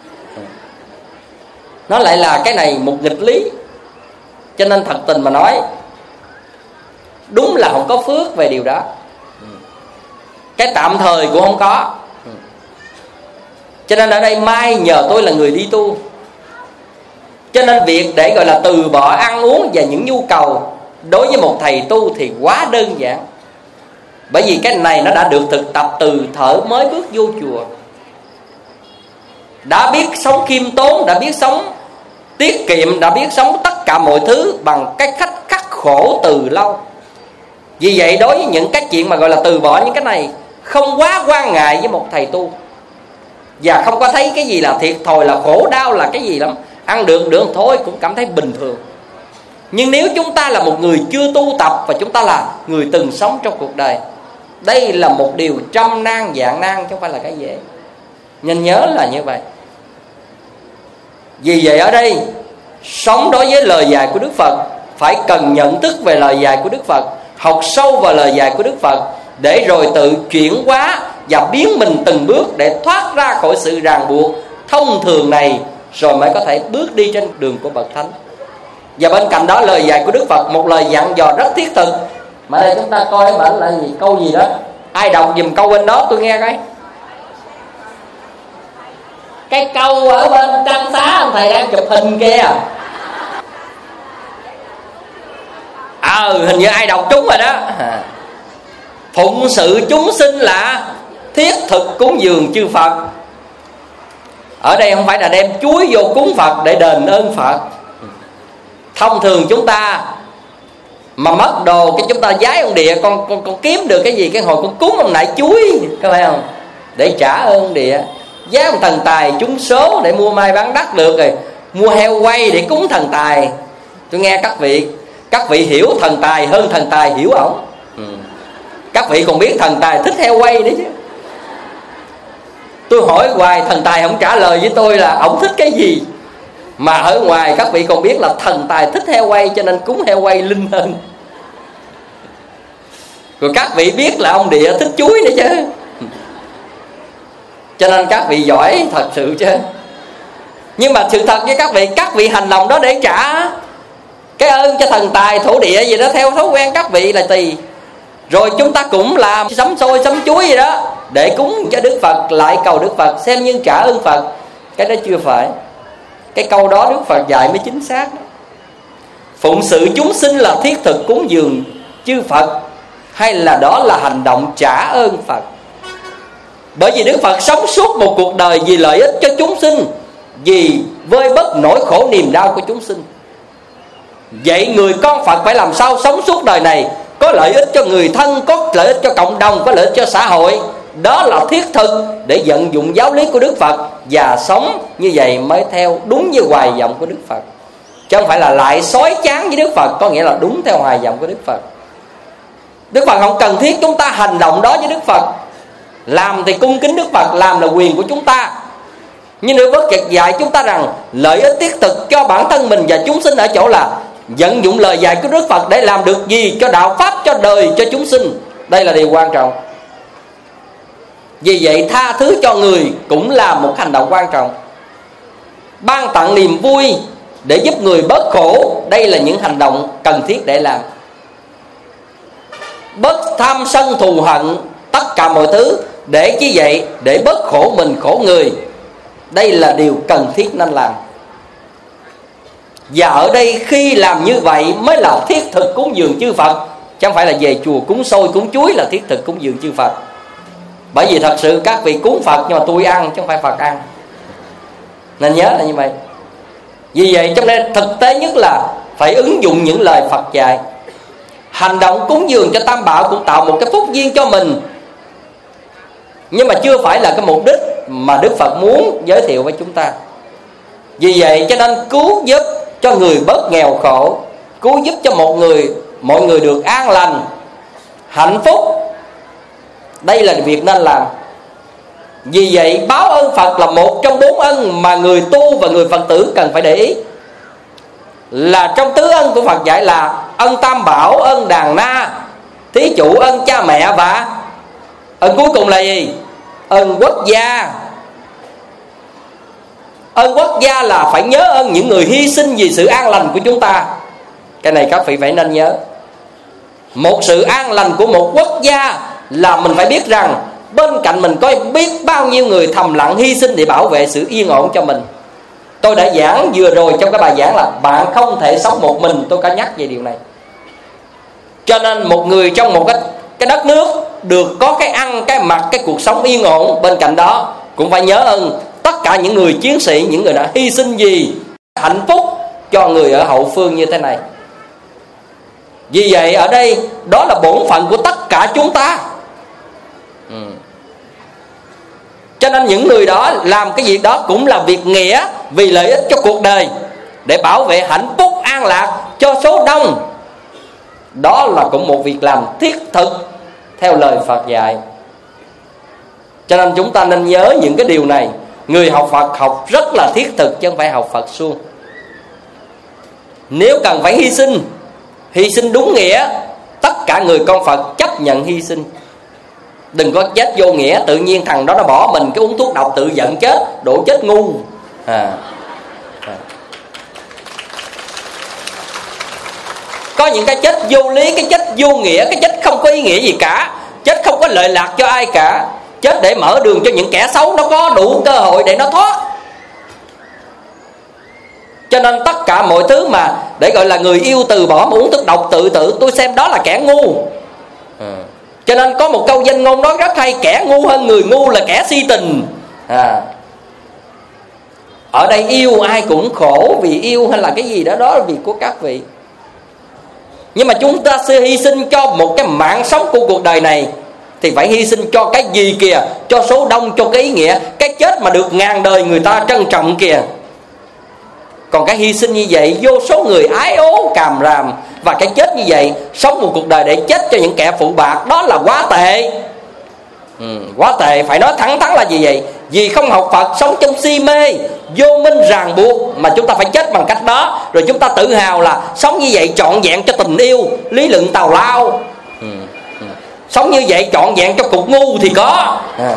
Nó lại là cái này một nghịch lý. Cho nên thật tình mà nói, đúng là không có phước về điều đó. Cái tạm thời cũng không có. Cho nên ở đây mai nhờ tôi là người đi tu. Cho nên việc để gọi là từ bỏ ăn uống và những nhu cầu đối với một thầy tu thì quá đơn giản. Bởi vì cái này nó đã được thực tập từ thở mới bước vô chùa. Đã biết sống khiêm tốn, đã biết sống tiết kiệm, đã biết sống tất cả mọi thứ bằng cái cách khắc khổ từ lâu. Vì vậy đối với những cái chuyện mà gọi là từ bỏ những cái này không quá quan ngại với một thầy tu. và không có thấy cái gì là thiệt thòi, là khổ đau, là cái gì lắm. Ăn được được thôi cũng cảm thấy bình thường. Nhưng nếu chúng ta là một người chưa tu tập và chúng ta là người từng sống trong cuộc đời, đây là một điều trăm nan vạn nan, chứ không phải là cái dễ. Nên nhớ là như vậy. Vì vậy ở đây sống đối với lời dạy của Đức Phật phải cần nhận thức về lời dạy của Đức Phật, học sâu vào lời dạy của Đức Phật, để rồi tự chuyển hóa và biến mình từng bước để thoát ra khỏi sự ràng buộc thông thường này, rồi mới có thể bước đi trên đường của bậc thánh. Và bên cạnh đó lời dạy của Đức Phật, một lời dặn dò rất thiết thực. Mà đây chúng ta coi cái bản là gì, câu gì đó, ai đọc dùm câu bên đó tôi nghe cái. Cái câu ở bên trang xá ông thầy đang chụp hình kia. Ờ à, hình như ai đọc trúng rồi đó. Phụng sự chúng sinh là thiết thực cúng dường chư Phật. Ở đây không phải là đem chuối vô cúng Phật để đền ơn Phật. Thông thường chúng ta mà mất đồ cái chúng ta giái ông địa, con con con kiếm được cái gì cái hồi con cúng ông lại chuối, có phải không? Để trả ơn ông địa. Giá ông thần tài trúng số để mua mai bán đắt được rồi, mua heo quay để cúng thần tài. Tôi nghe các vị các vị hiểu thần tài hơn thần tài hiểu ổng. Ừ. Các vị còn biết thần tài thích heo quay đấy chứ. Tôi hỏi hoài thần tài không trả lời với tôi là ổng thích cái gì. Mà ở ngoài các vị còn biết là thần tài thích heo quay, cho nên cúng heo quay linh hơn. Rồi các vị biết là ông địa thích chuối nữa chứ. Cho nên các vị giỏi thật sự chứ. Nhưng mà sự thật với các vị, các vị hành động đó để trả cái ơn cho thần tài thổ địa gì đó theo thói quen các vị là tùy. Rồi chúng ta cũng làm sắm xôi sắm chuối gì đó để cúng cho Đức Phật, lại cầu Đức Phật xem như trả ơn Phật. Cái đó chưa phải. Cái câu đó Đức Phật dạy mới chính xác đó. Phụng sự chúng sinh là thiết thực cúng dường chư Phật, hay là đó là hành động trả ơn Phật? Bởi vì Đức Phật sống suốt một cuộc đời vì lợi ích cho chúng sinh, vì vơi bớt nỗi khổ niềm đau của chúng sinh. Vậy người con Phật phải làm sao sống suốt đời này có lợi ích cho người thân, có lợi ích cho cộng đồng, có lợi ích cho xã hội. Đó là thiết thực để vận dụng giáo lý của Đức Phật, và sống như vậy mới theo đúng như hoài vọng của Đức Phật, chứ không phải là lại xói chán với Đức Phật, có nghĩa là đúng theo hoài vọng của Đức Phật. Đức Phật không cần thiết chúng ta hành động đó với Đức Phật. Làm thì cung kính Đức Phật, làm là quyền của chúng ta. Nhưng Đức Phật dạy chúng ta rằng lợi ích thiết thực cho bản thân mình và chúng sinh ở chỗ là vận dụng lời dạy của Đức Phật để làm được gì cho đạo pháp, cho đời, cho chúng sinh. Đây là điều quan trọng. Vì vậy tha thứ cho người cũng là một hành động quan trọng. Ban tặng niềm vui để giúp người bớt khổ, đây là những hành động cần thiết để làm. Bớt tham sân thù hận, tất cả mọi thứ để chi vậy? Để bớt khổ mình khổ người. Đây là điều cần thiết nên làm. Và ở đây khi làm như vậy mới là thiết thực cúng dường chư Phật, chứ không phải là về chùa cúng xôi cúng chuối là thiết thực cúng dường chư Phật. Bởi vì thật sự các vị cúng Phật nhưng mà tôi ăn chứ không phải Phật ăn. Nên nhớ là như vậy. Vì vậy cho nên thực tế nhất là phải ứng dụng những lời Phật dạy. Hành động cúng dường cho Tam Bảo cũng tạo một cái phúc duyên cho mình, nhưng mà chưa phải là cái mục đích mà Đức Phật muốn giới thiệu với chúng ta. Vì vậy cho nên cứu giúp cho người bớt nghèo khổ, cứu giúp cho một người, mọi người được an lành, hạnh phúc, đây là việc nên làm. Vì vậy báo ơn Phật là một trong bốn ân mà người tu và người Phật tử cần phải để ý. Là trong tứ ân của Phật dạy là ân Tam Bảo, ân Đàn Na, thí chủ ân cha mẹ, và ân cuối cùng là gì? Ân quốc gia. Ân quốc gia là phải nhớ ơn những người hy sinh vì sự an lành của chúng ta. Cái này các vị phải nên nhớ. Một sự an lành của một quốc gia là mình phải biết rằng bên cạnh mình có biết bao nhiêu người thầm lặng hy sinh để bảo vệ sự yên ổn cho mình. Tôi đã giảng vừa rồi trong cái bài giảng là bạn không thể sống một mình, tôi có nhắc về điều này. Cho nên một người trong một cái, cái đất nước được có cái ăn, cái mặc, cái cuộc sống yên ổn, bên cạnh đó cũng phải nhớ ơn tất cả những người chiến sĩ, những người đã hy sinh vì hạnh phúc cho người ở hậu phương như thế này. Vì vậy ở đây đó là bổn phận của tất cả chúng ta. ừ. Cho nên những người đó làm cái việc đó cũng là việc nghĩa, vì lợi ích cho cuộc đời, để bảo vệ hạnh phúc an lạc cho số đông. Đó là cũng một việc làm thiết thực theo lời Phật dạy. Cho nên chúng ta nên nhớ những cái điều này. Người học Phật học rất là thiết thực, chứ không phải học Phật suông. Nếu cần phải hy sinh, hy sinh đúng nghĩa, tất cả người con Phật chấp nhận hy sinh. Đừng có chết vô nghĩa, tự nhiên thằng đó nó bỏ mình cái uống thuốc độc tự giận chết, đổ chết ngu à. À. Có những cái chết vô lý, cái chết vô nghĩa, cái chết không có ý nghĩa gì cả, chết không có lợi lạc cho ai cả, chết để mở đường cho những kẻ xấu nó có đủ cơ hội để nó thoát. Cho nên tất cả mọi thứ mà để gọi là người yêu từ bỏ mà uống thuốc độc tự tử, tôi xem đó là kẻ ngu à. Cho nên có một câu danh ngôn nói rất hay: kẻ ngu hơn người ngu là kẻ si tình à. Ở đây yêu ai cũng khổ vì yêu hay là cái gì đó, đó là việc của các vị. Nhưng mà chúng ta sẽ hy sinh cho một cái mạng sống của cuộc đời này, thì phải hy sinh cho cái gì kìa? Cho số đông, cho cái ý nghĩa. Cái chết mà được ngàn đời người ta trân trọng kìa. Còn cái hy sinh như vậy, vô số người ái ố càm ràm. Và cái chết như vậy, sống một cuộc đời để chết cho những kẻ phụ bạc, đó là quá tệ. ừ, Quá tệ, phải nói thẳng thắn là gì vậy? Vì không học Phật, sống trong si mê, vô minh ràng buộc, mà chúng ta phải chết bằng cách đó. Rồi chúng ta tự hào là sống như vậy trọn vẹn cho tình yêu, lý luận tào lao. ừ, ừ. Sống như vậy trọn vẹn cho cục ngu thì có à.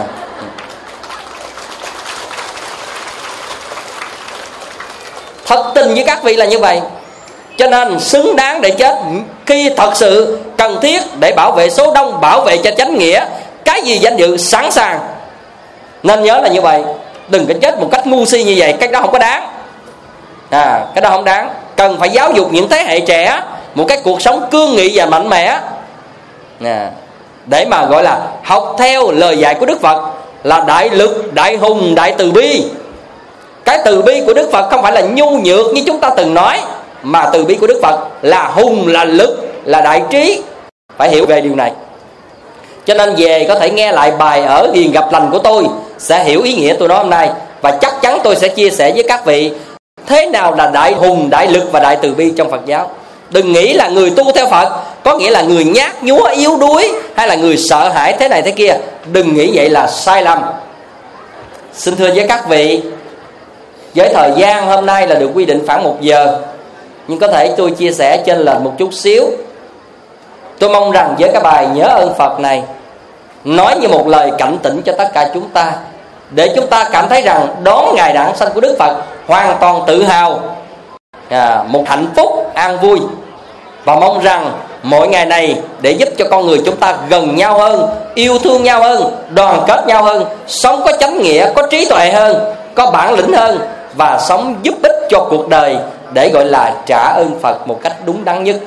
Thật tình với các vị là như vậy. Cho nên xứng đáng để chết khi thật sự cần thiết để bảo vệ số đông, bảo vệ cho chánh nghĩa. Cái gì danh dự sẵn sàng. Nên nhớ là như vậy. Đừng có chết một cách ngu si như vậy. Cái đó không có đáng à, Cái đó không đáng. Cần phải giáo dục những thế hệ trẻ một cái cuộc sống cương nghị và mạnh mẽ à, để mà gọi là học theo lời dạy của Đức Phật là đại lực, đại hùng, đại từ bi. Cái từ bi của Đức Phật không phải là nhu nhược như chúng ta từng nói, mà từ bi của Đức Phật là hùng, là lực, là đại trí. Phải hiểu về điều này. Cho nên về có thể nghe lại bài ở Hiền Gặp Lành của tôi, sẽ hiểu ý nghĩa tôi nói hôm nay. Và chắc chắn tôi sẽ chia sẻ với các vị thế nào là đại hùng, đại lực và đại từ bi trong Phật giáo. Đừng nghĩ là người tu theo Phật có nghĩa là người nhát nhúa, yếu đuối, hay là người sợ hãi thế này thế kia. Đừng nghĩ vậy là sai lầm. Xin thưa với các vị, với thời gian hôm nay là được quy định khoảng một giờ, nhưng có thể tôi chia sẻ trên lệch một chút xíu. Tôi mong rằng với cái bài Nhớ Ơn Phật này, nói như một lời cảnh tỉnh cho tất cả chúng ta, để chúng ta cảm thấy rằng đón ngày đản sanh của Đức Phật hoàn toàn tự hào à, một hạnh phúc, an vui. Và mong rằng mỗi ngày này để giúp cho con người chúng ta gần nhau hơn, yêu thương nhau hơn, đoàn kết nhau hơn, sống có chánh nghĩa, có trí tuệ hơn, có bản lĩnh hơn, và sống giúp ích cho cuộc đời để gọi là trả ơn Phật một cách đúng đắn nhất.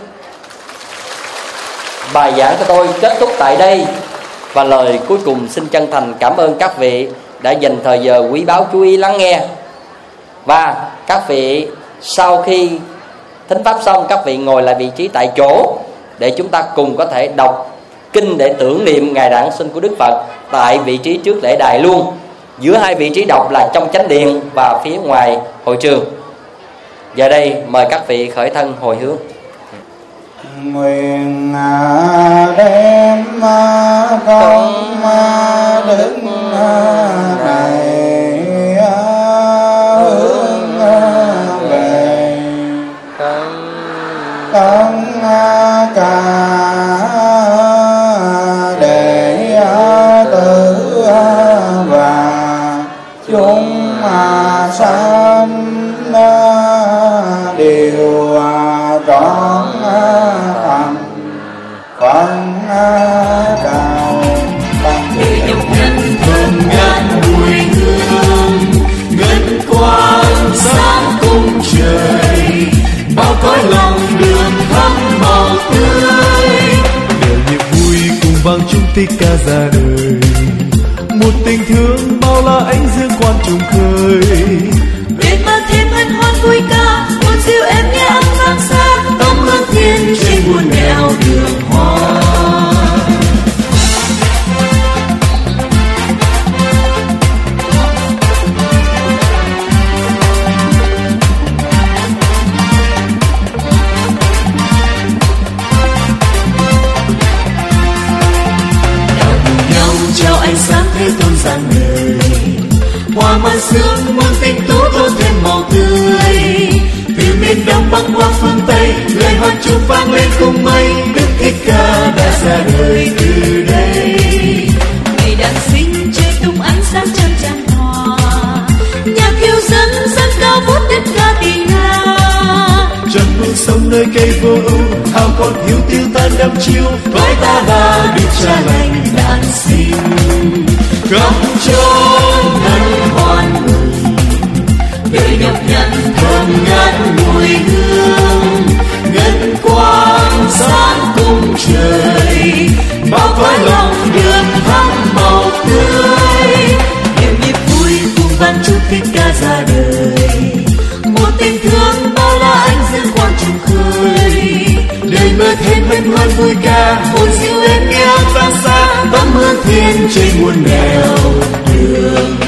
Bài giảng của tôi kết thúc tại đây. Và lời cuối cùng xin chân thành cảm ơn các vị đã dành thời giờ quý báu chú ý lắng nghe. Và các vị sau khi thính pháp xong, các vị ngồi lại vị trí tại chỗ để chúng ta cùng có thể đọc kinh để tưởng niệm ngày đản sinh của Đức Phật tại vị trí trước lễ đài luôn. Giữa hai vị trí đọc là trong chánh điện và phía ngoài hội trường. Giờ đây mời các vị khởi thân hồi hướng. Nguyện đem công đức này hướng về tất cả đệ tử và chúng sanh đều trọn thành phần đạo người dòng nhân thơm ngát mùi hương ngân quang sáng cung trời bao cõi lòng đường thắm màu tươi. Nhờ nhịp vui cùng vang chung tích ca ra đời, một tình thương bao la ánh dương quan trùng khơi. Nguyện bao thêm hân hoan vui ca, một dịu em nghe âm vang xa, tống hương thiên trên muôn nẻo đường hoa. nơi thôn gian đời. Hoa mai sương muôn tình tú tô thêm màu tươi. Từ miền đông bắc qua phương tây, lời hoan chúc vang lên cùng mây. Đức Thích Ca đã ra đời từ đây. Ngày đàn sinh chơi tung ánh sáng trăng tràn hòa, nhạc khiêu dẫn dân cao vút Thích Ca Tỳ La. Trần mưa sông nơi cây vô ưu, hào quang hiếu tiêu tan đăm chiêu. Cõi ta bà Đức Cha lành đàn sinh. Khắp chốn hân hoan mừng, đời nhọc nhằn thơm ngát mùi hương. Ngân quang sáng cung trời, bao cõi lòng được thắm màu tươi. Niềm nhịp vui cùng ban chúc Thích Ca ra đời. Một tình thương bao la anh dương quang trùng khơi. Đời mơ thêm hân hoan vui ca, ôi dịu êm nghe vang xa. Tấm hương thiên trên muôn nẻo đường.